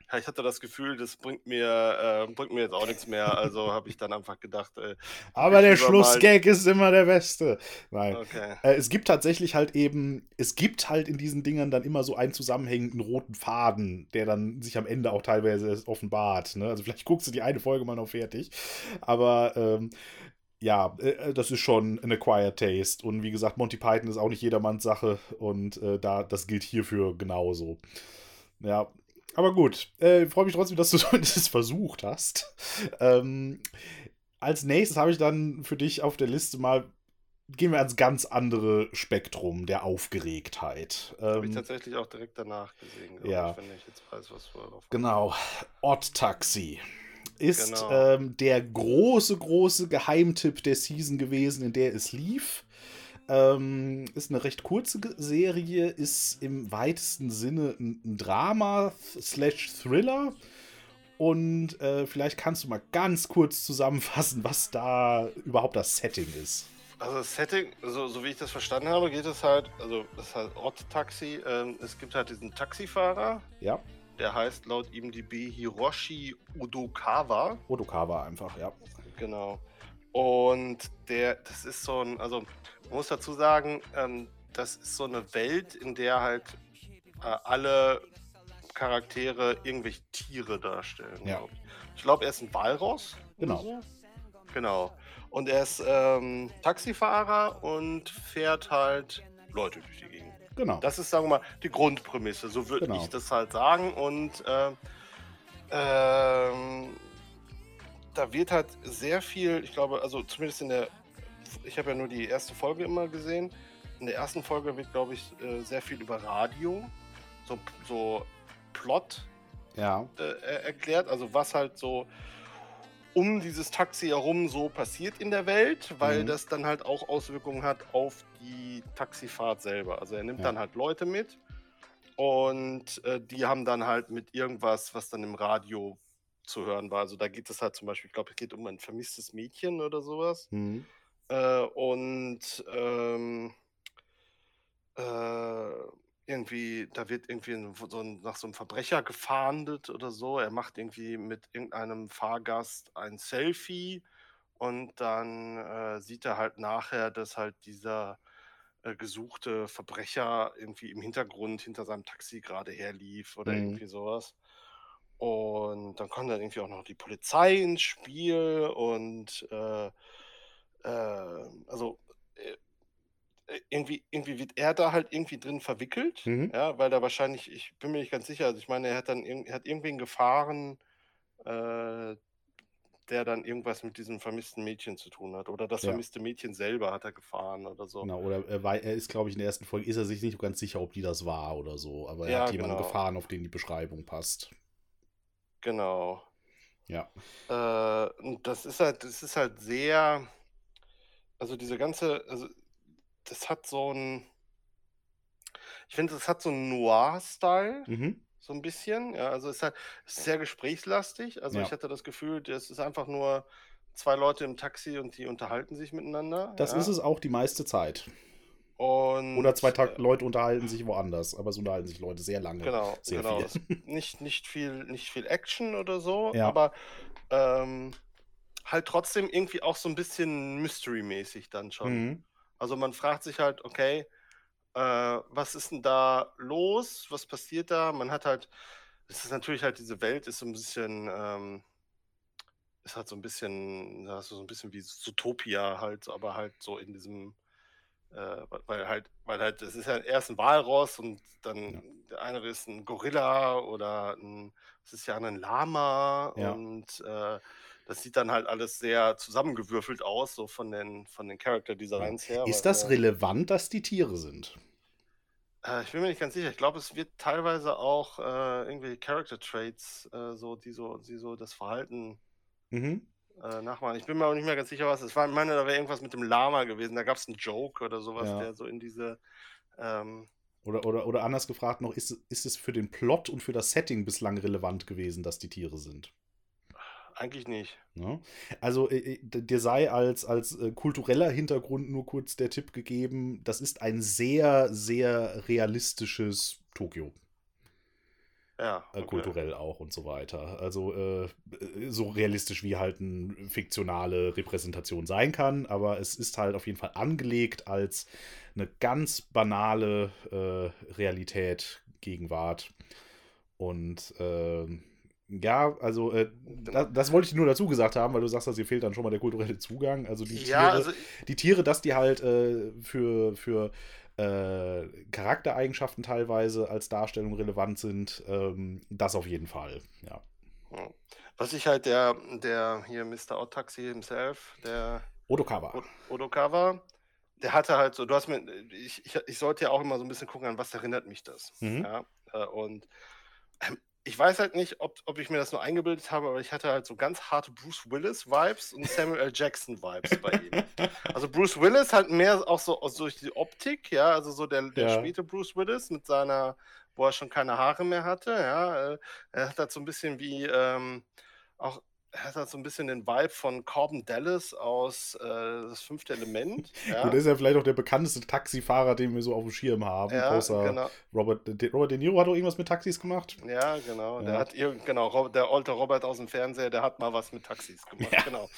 A: Ja, ich hatte das Gefühl, das bringt mir, äh, bringt mir jetzt auch nichts mehr. Also habe ich dann einfach gedacht, äh, gucke
B: Aber
A: ich
B: der
A: lieber mal.
B: Schlussgag ist immer der beste. Nein.
A: Okay.
B: Äh, es gibt tatsächlich halt eben, es gibt halt in diesen Dingern dann immer so einen zusammenhängenden roten Faden, der dann sich am Ende auch teilweise offenbart. Ne? Also vielleicht guckst du die eine Folge mal noch fertig. Aber ähm, ja, äh, das ist schon ein Acquired Taste. Und wie gesagt, Monty Python ist auch nicht jedermanns Sache. Und äh, da, das gilt hierfür genauso. Ja, aber gut. Äh, ich freue mich trotzdem, dass du das versucht hast. Ähm, als nächstes habe ich dann für dich auf der Liste mal, gehen wir ans ganz andere Spektrum der Aufgeregtheit.
A: Habe ich
B: Ähm,
A: tatsächlich auch direkt danach gesehen, glaube ich,
B: ja,
A: wenn ich jetzt weiß, was worauf
B: genau.
A: ankommt.
B: Odd Taxi ist
A: Genau.
B: ähm, der große, große Geheimtipp der Season gewesen, in der es lief. Ähm, ist eine recht kurze Ge- Serie, ist im weitesten Sinne ein, ein Drama slash Thriller. Und äh, vielleicht kannst du mal ganz kurz zusammenfassen, was da überhaupt das Setting ist.
A: Also das Setting, so, so wie ich das verstanden habe, geht es halt, also das heißt Odd Taxi, ähm, es gibt halt diesen Taxifahrer,
B: Ja,
A: der heißt laut I M D B Hiroshi Udokawa.
B: Odokawa einfach, ja.
A: Genau. Und der, das ist so ein, also man muss dazu sagen, ähm, das ist so eine Welt, in der halt äh, alle Charaktere irgendwelche Tiere darstellen,
B: Ja,
A: glaube ich. Ich glaube, er ist ein Walross oder
B: genau.
A: so. Genau. Und er ist ähm, Taxifahrer und fährt halt Leute durch die Gegend.
B: Genau.
A: Das ist, sagen wir mal, die Grundprämisse. So würde
B: Genau.
A: ich das halt sagen. Und äh, ähm, da wird halt sehr viel, ich glaube, also zumindest in der, ich habe ja nur die erste Folge immer gesehen. In der ersten Folge wird, glaube ich, äh, sehr viel über Radio, so, so Plot
B: Ja.
A: äh, erklärt, also was halt so um dieses Taxi herum so passiert in der Welt, weil
B: Mhm.
A: das dann halt auch Auswirkungen hat auf die Taxifahrt selber. Also er nimmt
B: Ja.
A: dann halt Leute mit und äh, die haben dann halt mit irgendwas, was dann im Radio zu hören war. Also da geht es halt zum Beispiel, ich glaube, es geht um ein vermisstes Mädchen oder sowas.
B: Mhm.
A: Äh, und ähm, äh, irgendwie, da wird irgendwie ein- so ein, nach so einem Verbrecher gefahndet oder so. Er macht irgendwie mit irgendeinem Fahrgast ein Selfie und dann äh, sieht er halt nachher, dass halt dieser äh, gesuchte Verbrecher irgendwie im Hintergrund hinter seinem Taxi gerade herlief oder
B: Mhm.
A: irgendwie sowas. Und dann kommt dann irgendwie auch noch die Polizei ins Spiel und äh, äh, also äh, äh, irgendwie, irgendwie wird er da halt irgendwie drin verwickelt,
B: Mhm.
A: ja, weil da wahrscheinlich, ich bin mir nicht ganz sicher, also ich meine, er hat dann irg- er hat irgendwen gefahren, äh, der dann irgendwas mit diesem vermissten Mädchen zu tun hat. Oder das
B: Ja.
A: vermisste Mädchen selber hat er gefahren oder so.
B: Genau. Oder er, wei- er ist, glaube ich, in der ersten Folge, ist er sich nicht ganz sicher, ob die das war oder so. Aber er hat
A: Ja,
B: jemanden
A: genau,
B: gefahren, auf den die Beschreibung passt.
A: genau.
B: Ja.
A: Äh, und das ist halt, das ist halt sehr, also diese ganze, also das hat so ein, ich finde, das hat so einen Noir-Style.
B: Mhm.
A: So ein bisschen, ja, also es ist halt es ist sehr gesprächslastig. Also, ich
B: Ja.
A: hatte das Gefühl, das ist einfach nur zwei Leute im Taxi und die unterhalten sich miteinander,
B: Das ist
A: ja.
B: es auch die meiste Zeit. Oder zwei
A: Und,
B: Ta
A: äh
B: Leute unterhalten sich woanders, aber es unterhalten sich Leute sehr lange,
A: genau,
B: sehr
A: genau.
B: viel.
A: Es nicht nicht viel nicht viel Action oder so,
B: Ja.
A: aber, ähm, halt trotzdem irgendwie auch so ein bisschen Mystery-mäßig dann schon.
B: Mhm.
A: Also, man fragt sich halt: „Okay, äh, was ist denn da los? Was passiert da?“ Man hat halt, es ist natürlich halt, diese Welt ist so ein bisschen, ähm ist halt so ein bisschen, ja, so ein bisschen wie Zootopia halt, aber halt so in diesem, äh, weil weil halt weil halt das ist ja erst ein Walross und
B: Ja.
A: dann der andere ist ein Gorilla oder 'n, es ist ja ein Lama
B: Ja.
A: und, äh, das sieht dann halt alles sehr zusammengewürfelt aus, so von den von den Character
B: Ja.
A: Designs her,
B: Ist
A: weil
B: das
A: wir
B: relevant, dass die Tiere sind?
A: äh, ich bin mir nicht ganz sicher. Ich glaube, es wird teilweise auch, äh, irgendwelche Character Traits, äh, so die so die so das Verhalten
B: Mhm.
A: Äh, nachmachen. Ich bin mir auch nicht mehr ganz sicher, was es war. Ich meine, da wäre irgendwas mit dem Lama gewesen. Da gab es einen Joke oder sowas,
B: Ja.
A: der so in diese, ähm
B: Oder, oder, oder anders gefragt noch, ist, ist es für den Plot und für das Setting bislang relevant gewesen, dass die Tiere sind?
A: eigentlich nicht.
B: Ne? Also äh, äh, dir sei als, als äh, kultureller Hintergrund nur kurz der Tipp gegeben, das ist ein sehr, sehr realistisches Tokio.
A: Ja,
B: äh,
A: okay.
B: kulturell auch und so weiter. Also äh, so realistisch wie halt eine fiktionale Repräsentation sein kann, aber es ist halt auf jeden Fall angelegt als eine ganz banale äh, Realität, Gegenwart. Und äh, ja, also äh, das,
A: Genau.
B: das wollte ich nur dazu gesagt haben, weil du sagst, dass dir fehlt dann schon mal der kulturelle Zugang. Also die
A: Ja,
B: Tiere,
A: also
B: die Tiere, dass die halt äh, für, für äh, Charaktereigenschaften teilweise als Darstellung relevant sind, ähm, das auf jeden Fall, ja.
A: ja. Was ich halt der der hier Mister Odd-Taxi himself, der
B: Odokawa.
A: Od Odokawa, der hatte halt so du hast mir ich ich ich sollte ja auch immer so ein bisschen gucken, an was erinnert mich das,
B: Mhm.
A: ja? Äh, und, ähm, ich weiß halt nicht, ob ob ich mir das nur eingebildet habe, aber ich hatte halt so ganz harte Bruce Willis-Vibes und Samuel L. Jackson-Vibes bei ihm. Also, Bruce Willis halt mehr auch so aus durch die Optik, ja, also so der der
B: Ja.
A: späte Bruce Willis mit seiner wo er schon keine Haare mehr hatte, ja, äh, er hat halt so ein bisschen wie, ähm, auch er hat halt so ein bisschen den Vibe von Corbin Dallas aus, äh, Das Fünfte Element,
B: Gut,
A: ja.
B: das ist ja vielleicht auch der bekannteste Taxifahrer, den wir so auf dem Schirm haben,
A: Ja,
B: außer
A: genau.
B: Robert De, Robert De Niro hat auch irgendwas mit Taxis gemacht.
A: Ja, genau. Der
B: Ja.
A: hat irgend genau, Rob der alte Robert aus dem Fernseher, der hat mal was mit Taxis gemacht,
B: Ja.
A: genau.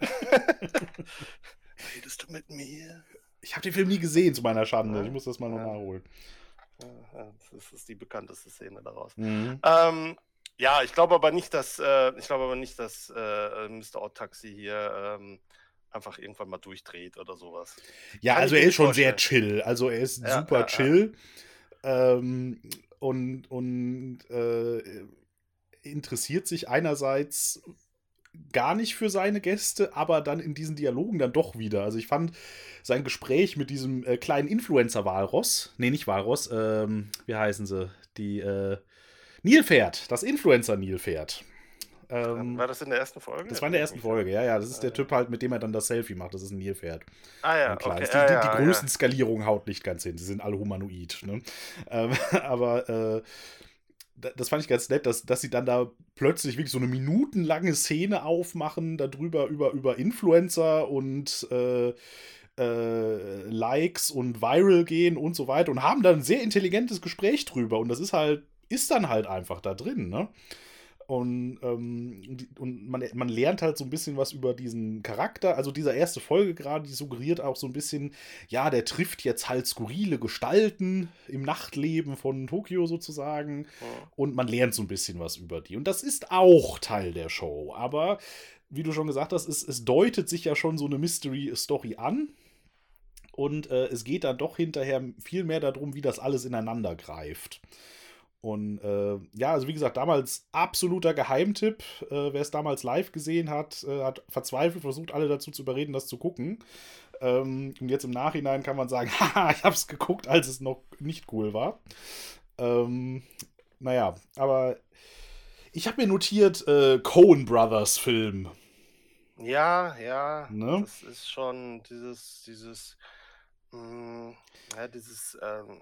A: „Redest du mit mir?"
B: Ich habe den Film nie gesehen, zu meiner Schande. Ich
A: Ne?
B: muss das mal noch
A: Ja.
B: nachholen.
A: Ja, ja, das ist die bekannteste Szene daraus.
B: Mhm.
A: Ähm, ja, ich glaube aber nicht, dass äh, ich glaube aber nicht, dass, äh, Mister Odd Taxi hier, ähm, einfach irgendwann mal durchdreht oder sowas.
B: Ja,
A: Kann
B: also
A: ich mir
B: er ist
A: nicht
B: schon sehr
A: vorstellen.
B: chill. Also er ist
A: Ja,
B: super
A: ja, ja.
B: chill. Ähm, und und äh, interessiert sich einerseits gar nicht für seine Gäste, aber dann in diesen Dialogen dann doch wieder. Also ich fand sein Gespräch mit diesem äh, kleinen Influencer-Walross, nee, nicht Walross, ähm, wie heißen sie? Die äh, Nilpferd, das Influencer-Nilpferd.
A: Ähm,
B: Ähm,
A: war das in der ersten Folge?
B: Das war in der
A: Erinnere ich
B: ersten
A: mich da?
B: Folge, ja, ja. Das ist der
A: Äh,
B: Typ halt, mit dem er dann das Selfie macht. Das ist ein Nilpferd.
A: ah ja,
B: Ein
A: okay.
B: kleines. Die,
A: Ja,
B: die, die
A: ja, ja.
B: Größenskalierung haut nicht ganz hin. Sie sind alle humanoid. Ne? Ähm, aber äh, da- das fand ich ganz nett, dass, dass sie dann da plötzlich wirklich so eine minutenlange Szene aufmachen, darüber über, über Influencer und äh, äh, Likes und Viral gehen und so weiter und haben dann ein sehr intelligentes Gespräch drüber. Und das ist halt, ist dann halt einfach da drin, ne? Und, ähm, die- und man, man lernt halt so ein bisschen was über diesen Charakter. Also dieser erste Folge gerade, die suggeriert auch so ein bisschen, ja, der trifft jetzt halt skurrile Gestalten im Nachtleben von Tokio sozusagen.
A: Mhm.
B: Und man lernt so ein bisschen was über die. Und das ist auch Teil der Show. Aber wie du schon gesagt hast, es, es deutet sich ja schon so eine Mystery-Story an. Und äh, es geht dann doch hinterher viel mehr darum, wie das alles ineinander greift. Und äh, ja, also wie gesagt, damals absoluter Geheimtipp. Äh, wer es damals live gesehen hat, äh, hat verzweifelt versucht, alle dazu zu überreden, das zu gucken. Ähm, und jetzt im Nachhinein kann man sagen, haha, ich habe es geguckt, als es noch nicht cool war. Ähm, naja, aber ich habe mir notiert, äh, Coen Brothers Film.
A: Ja, ja,
B: Ne?
A: das ist schon dieses dieses, hm, ja, dieses, ähm,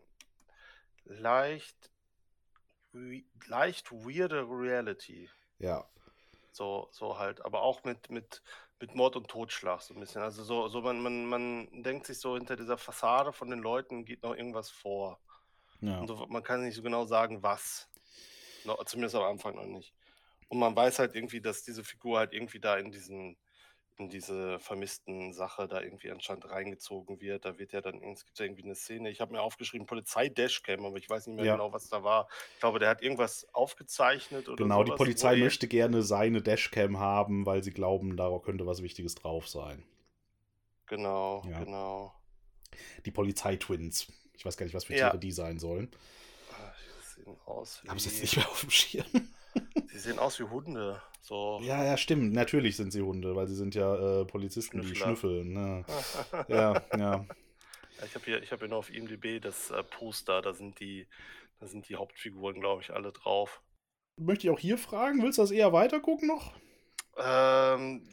A: leicht we leicht weirde Reality.
B: Ja.
A: So so halt, aber auch mit mit mit Mord und Totschlag so ein bisschen. Also, so so man man man denkt sich so, hinter dieser Fassade von den Leuten geht noch irgendwas vor.
B: Ja.
A: Und so man kann nicht so genau sagen, was. No zumindest am Anfang noch nicht. Und man weiß halt irgendwie, dass diese Figur halt irgendwie da in diesen in diese vermissten Sache da irgendwie anscheinend reingezogen wird. Da wird ja dann es gibt ja irgendwie eine Szene, ich habe mir aufgeschrieben Polizei-Dashcam, aber ich weiß nicht mehr
B: Ja.
A: genau, was da war. Ich glaube, der hat irgendwas aufgezeichnet oder
B: Genau, die
A: sowas, wo
B: Polizei
A: er
B: möchte gerne seine Dashcam haben, weil sie glauben, da könnte was Wichtiges drauf sein.
A: genau,
B: Ja.
A: genau.
B: Die Polizei-Twins. Ich weiß gar nicht, was für
A: Ja.
B: Tiere die sein sollen.
A: Ah, die sehen aus
B: Habe es jetzt
A: wie
B: nicht mehr auf dem Schirm.
A: die sehen aus wie Hunde, so
B: Ja, ja, stimmt. Natürlich sind sie Hunde, weil sie sind ja äh, Polizisten, die
A: Schnüffler.
B: schnüffeln. Ne? Ja, ja.
A: Ja, ich habe hier ich habe hier nur auf IMDb das, äh, Poster, da sind die da sind die Hauptfiguren, glaube ich, alle drauf.
B: Möchte ich auch hier fragen, willst du das eher weitergucken noch?
A: Ähm,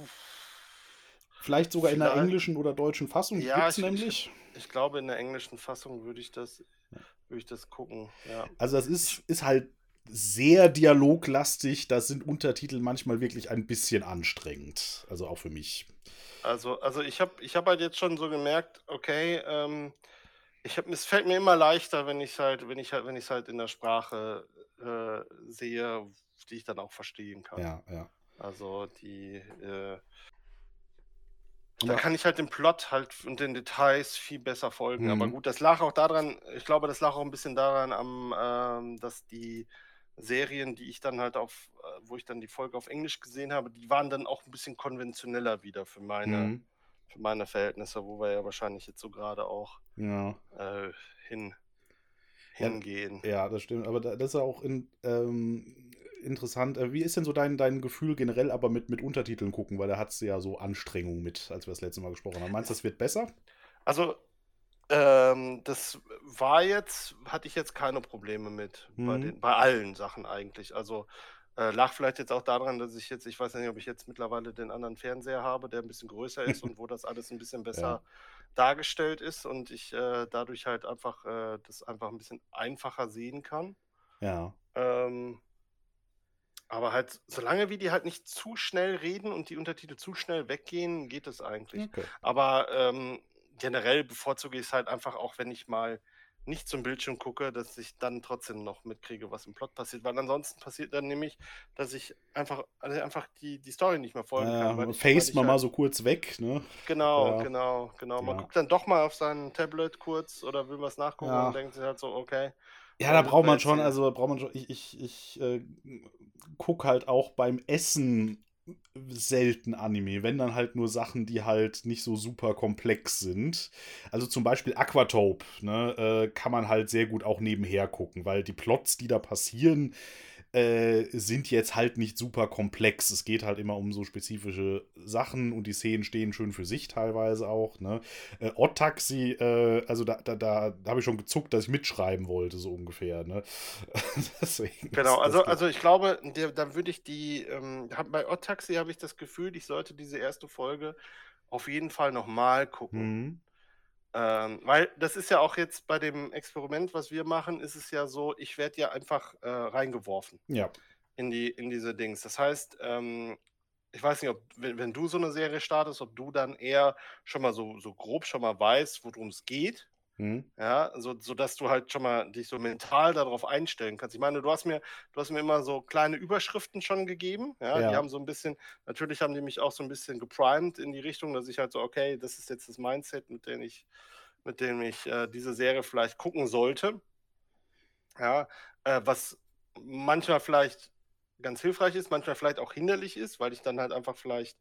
B: Vielleicht sogar in der
A: Viellei
B: englischen oder deutschen Fassung, die
A: ja,
B: gibt's
A: ich ich
B: nämlich.
A: ich glaube, in der englischen Fassung würde ich das würde ich das gucken, ja.
B: Also das ist,
A: Ich
B: ist halt sehr dialoglastig, da sind Untertitel manchmal wirklich ein bisschen anstrengend. Also auch für mich.
A: also also, ich habe ich habe halt jetzt schon so gemerkt, okay, ähm Ich habe es fällt mir immer leichter, wenn ich's halt wenn ich halt wenn ich's halt in der Sprache, äh, sehe, die ich dann auch verstehen kann.
B: Ja, ja.
A: Also, die, äh
B: Und
A: da
B: da
A: kann ich halt dem Plot halt und den Details viel besser folgen. Aber
B: mhm.
A: gut, das lag auch daran ich glaube, das lag auch 'n bisschen daran am ähm, dass die Serien, die ich dann halt auf äh, wo ich dann die Folge auf Englisch gesehen habe, die waren dann auch 'n bisschen konventioneller wieder für meine
B: Mhm.
A: für meine Verhältnisse, wo wir ja wahrscheinlich jetzt so grade auch,
B: Ja.
A: äh, hin
B: Ja,
A: hingehen.
B: ja, das stimmt. Aber da das ist ja auch in ähm, interessant. Äh, wie ist denn so dein dein Gefühl generell aber mit mit Untertiteln gucken? Weil da hattest du ja so Anstrengung mit, als wir das letzte Mal gesprochen haben. Meinst du,
A: Es
B: das wird besser?
A: also, ähm, das war jetzt hatte ich jetzt keine Probleme mit bei
B: Mhm.
A: den bei allen Sachen eigentlich. Also, äh, lag vielleicht jetzt auch daran, dass ich jetzt ich weiß ja nicht, ob ich jetzt mittlerweile den anderen Fernseher habe, der 'n bisschen größer ist und wo das alles 'n bisschen
B: Ja.
A: besser dargestellt ist und ich, äh, dadurch halt einfach, äh, das einfach 'n bisschen einfacher sehen kann.
B: Ja.
A: Ähm aber halt, solange wie die halt nicht zu schnell reden und die Untertitel zu schnell weggehen, geht das eigentlich.
B: Okay.
A: Aber, ähm, generell bevorzuge ich's halt einfach auch, wenn ich mal nicht zum Bildschirm gucke, dass ich dann trotzdem noch mitkriege, was im Plot passiert. Weil ansonsten passiert dann nämlich, dass ich einfach also, einfach die die Story nicht mehr folgen kann, weil
B: Ja,
A: ich weil
B: faced
A: ich
B: man mal
A: halt
B: so kurz weg, ne?
A: Genau,
B: Ja,
A: genau, genau. Man
B: ja.
A: guckt dann doch mal auf sein Tablet kurz oder will was nachgucken und
B: Ja.
A: denkt sich halt so: „Okay,
B: Ja, da
A: warum sind
B: braucht
A: wir
B: man
A: jetzt
B: schon
A: hier?“
B: also, da braucht man schon ich ich ich, äh, gucke halt auch beim Essen selten Anime, wenn dann halt nur Sachen, die halt nicht so super komplex sind. Also, zum Beispiel Aquatope, ne, äh, kann man halt sehr gut auch nebenher gucken, weil die Plots, die da passieren, äh, sind jetzt halt nicht super komplex. Es geht halt immer um so spezifische Sachen und die Szenen stehen schön für sich teilweise auch, ne? Äh, Odd Taxi, äh, also da da da da habe ich schon gezuckt, dass ich mitschreiben wollte, so ungefähr, ne? Deswegen,
A: Genau,
B: das das
A: also
B: geht.
A: also, ich glaube, der da würde ich die, ähm habe bei Odd Taxi habe ich das Gefühl, ich sollte diese erste Folge auf jeden Fall noch mal gucken.
B: Mhm.
A: Ähm, weil das ist ja auch jetzt bei dem Experiment, was wir machen, ist es ja so, ich werde ja einfach, äh, reingeworfen
B: Ja.
A: in die in diese Dings. Das heißt, ähm, ich weiß nicht, ob wenn wenn du so 'ne Serie startest, ob du dann eher schon mal so so grob schon mal weißt, worum's geht,
B: Mhm.
A: ja, so sodass du halt schon mal dich so mental da drauf einstellen kannst. Ich meine, du hast mir du hast mir immer so kleine Überschriften schon gegeben, ja? Die
B: Ja.
A: haben so 'n bisschen natürlich haben die mich auch so 'n bisschen geprimed in die Richtung, dass ich halt so: „Okay, das ist jetzt das Mindset, mit dem ich mit dem ich, äh, diese Serie vielleicht gucken sollte.“ Ja, äh, was manchmal vielleicht ganz hilfreich ist, manchmal vielleicht auch hinderlich ist, weil ich dann halt einfach vielleicht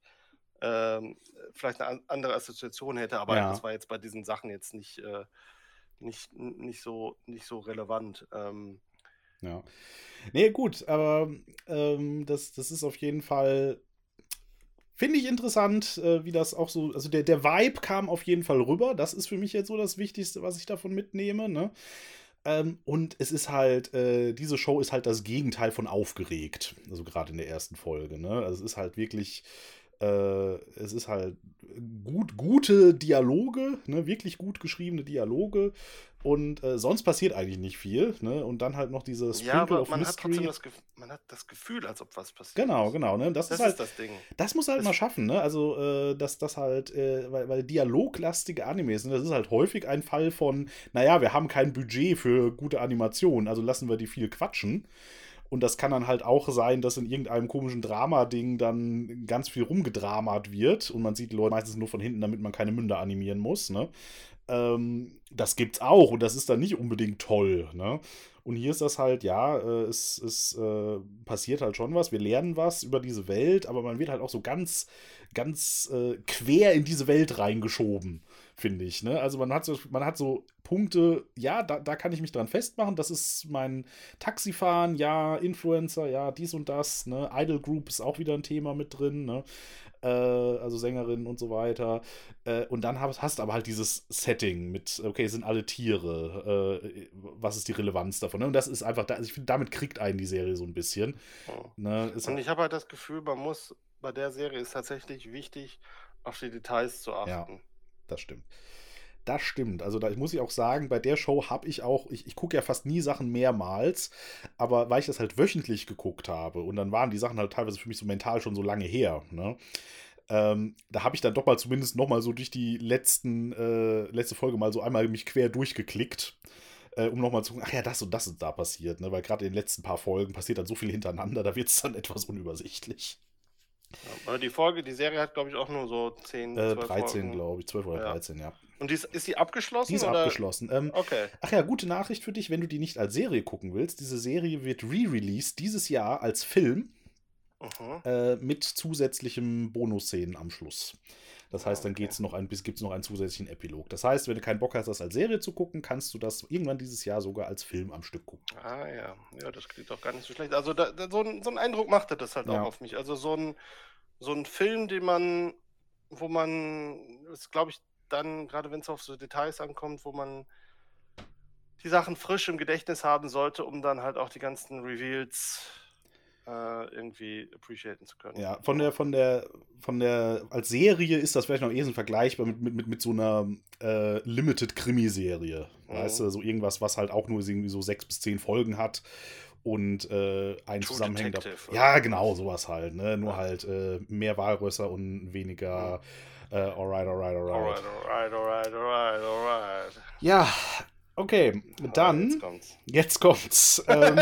A: ähm, vielleicht 'ne an andere Assoziation hätte, aber das
B: Ja.
A: war jetzt bei diesen Sachen jetzt nicht, äh nicht n nicht so nicht so relevant. Ähm
B: Ja. Ne, gut, aber, ähm, das das ist auf jeden Fall finde ich interessant, äh, wie das auch so also, der der Vibe kam auf jeden Fall rüber. Das ist für mich jetzt so das Wichtigste, was ich davon mitnehme, ne? Ähm, und es ist halt äh, diese Show ist halt das Gegenteil von aufgeregt, also, grade in der ersten Folge, ne? Also, es ist halt wirklich äh, es ist halt gut gute Dialoge, ne, wirklich gut geschriebene Dialoge und, äh, sonst passiert eigentlich nicht viel, ne? Und dann halt noch diese
A: Ja,
B: Sprinkle
A: aber
B: of
A: man hat trotzdem
B: Mystery.
A: das Gef man hat das Gefühl, als ob was passiert
B: Genau,
A: ist.
B: genau, ne? Das ist
A: Das
B: halt
A: ist das Ding.
B: das muss halt mal
A: Das
B: schaffen, ne? Also, äh, dass das halt äh, weil weil dialoglastige Animes, ne, das ist halt häufig ein Fall von: „Na ja, wir haben kein Budget für gute Animation, also, lassen wir die viel quatschen.“ Und das kann dann halt auch sein, dass in irgendeinem komischen Dramading dann ganz viel rumgedramat wird und man sieht die Leute meistens nur von hinten, damit man keine Münder animieren muss, ne? Ähm, das gibt's auch und das ist dann nicht unbedingt toll, ne? Und hier ist das halt, ja, äh, es es, äh, passiert halt schon was. Wir lernen was über diese Welt, aber man wird halt auch so ganz ganz, äh, quer in diese Welt reingeschoben, finde ich, ne? Also, man hat so man hat so Punkte, ja, da da kann ich mich dran festmachen. Das ist mein Taxifahren, ja, Influencer, ja, dies und das, ne? Idol Group ist auch wieder 'n Thema mit drin, ne? Äh, also, Sängerinnen und so weiter. Äh, und dann habs hast du aber halt dieses Setting mit, okay, es sind alle Tiere. Äh, was ist die Relevanz davon, ne? Und das ist einfach da also, ich finde, damit kriegt einen die Serie so 'n bisschen,
A: Mhm.
B: ne? Ist
A: Und
B: ha
A: ich habe halt das Gefühl, man muss bei der Serie ist tatsächlich wichtig, auf die Details zu
B: Ja,
A: achten.
B: das stimmt. Das stimmt. Also, da muss ich auch sagen, bei der Show habe ich auch ich ich gucke ja fast nie Sachen mehrmals, aber weil ich das halt wöchentlich geguckt habe und dann waren die Sachen halt teilweise für mich so mental schon so lange her, ne? Ähm, da habe ich dann doch mal zumindest noch mal so durch die letzten, äh, letzte Folge mal so einmal mich quer durchgeklickt, äh, um nochmal zu gucken, ach ja, das und das ist da passiert, ne? Weil gerade in den letzten paar Folgen passiert dann so viel hintereinander, da wird es dann etwas unübersichtlich.
A: Ja, aber die Folge, die Serie hat, glaube ich, auch nur so zehn,
B: Äh,
A: zwölf
B: dreizehn,
A: Folgen.
B: glaube ich, zwölf oder
A: Ja.
B: dreizehn, ja.
A: Und die ist, ist die abgeschlossen?
B: Die ist
A: oder?
B: abgeschlossen. Ähm,
A: Okay.
B: Ach ja, gute Nachricht für dich, wenn du die nicht als Serie gucken willst. Diese Serie wird re-released dieses Jahr als Film
A: Mhm.
B: äh, mit zusätzlichen Bonusszenen am Schluss. Das heißt, dann
A: Okay.
B: geht's noch ein, gibt es noch einen zusätzlichen Epilog. Das heißt, wenn du keinen Bock hast, das als Serie zu gucken, kannst du das irgendwann dieses Jahr sogar als Film am Stück gucken.
A: Ah ja, ja, das klingt doch gar nicht so schlecht. Also da, da, so, ein, so ein Eindruck machte das halt
B: Ja.
A: auch auf mich. Also so ein, so ein Film, den man, wo man, das glaube ich dann, gerade wenn es auf so Details ankommt, wo man die Sachen frisch im Gedächtnis haben sollte, um dann halt auch die ganzen Reveals äh, irgendwie appreciaten zu können.
B: Ja, von der, von der, von der, als Serie ist das vielleicht noch eher so vergleichbar mit, mit, mit, mit so einer äh, Limited-Krimi-Serie.
A: Mhm.
B: Weißt du, so irgendwas, was halt auch nur irgendwie so sechs bis zehn Folgen hat und äh, ein
A: True
B: zusammenhängender.
A: Detective,
B: Ja,
A: oder?
B: genau, sowas halt, ne? Nur
A: Ja.
B: halt äh, mehr Walrösser und weniger äh, alright, alright, alright.
A: Alright, alright, alright, alright, alright.
B: Ja, okay, dann.
A: Jetzt kommt's.
B: Jetzt kommt's. ähm,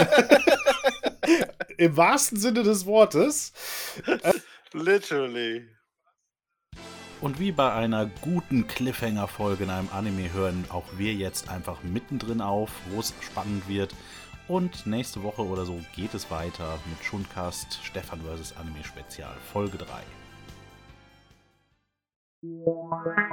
B: Im wahrsten Sinne des Wortes.
A: Literally.
C: Und wie bei einer guten Cliffhanger-Folge in einem Anime hören auch wir jetzt einfach mittendrin auf, wo es spannend wird. Und nächste Woche oder so geht es weiter mit Shundcast Stefan versus. Anime Spezial, Folge drei.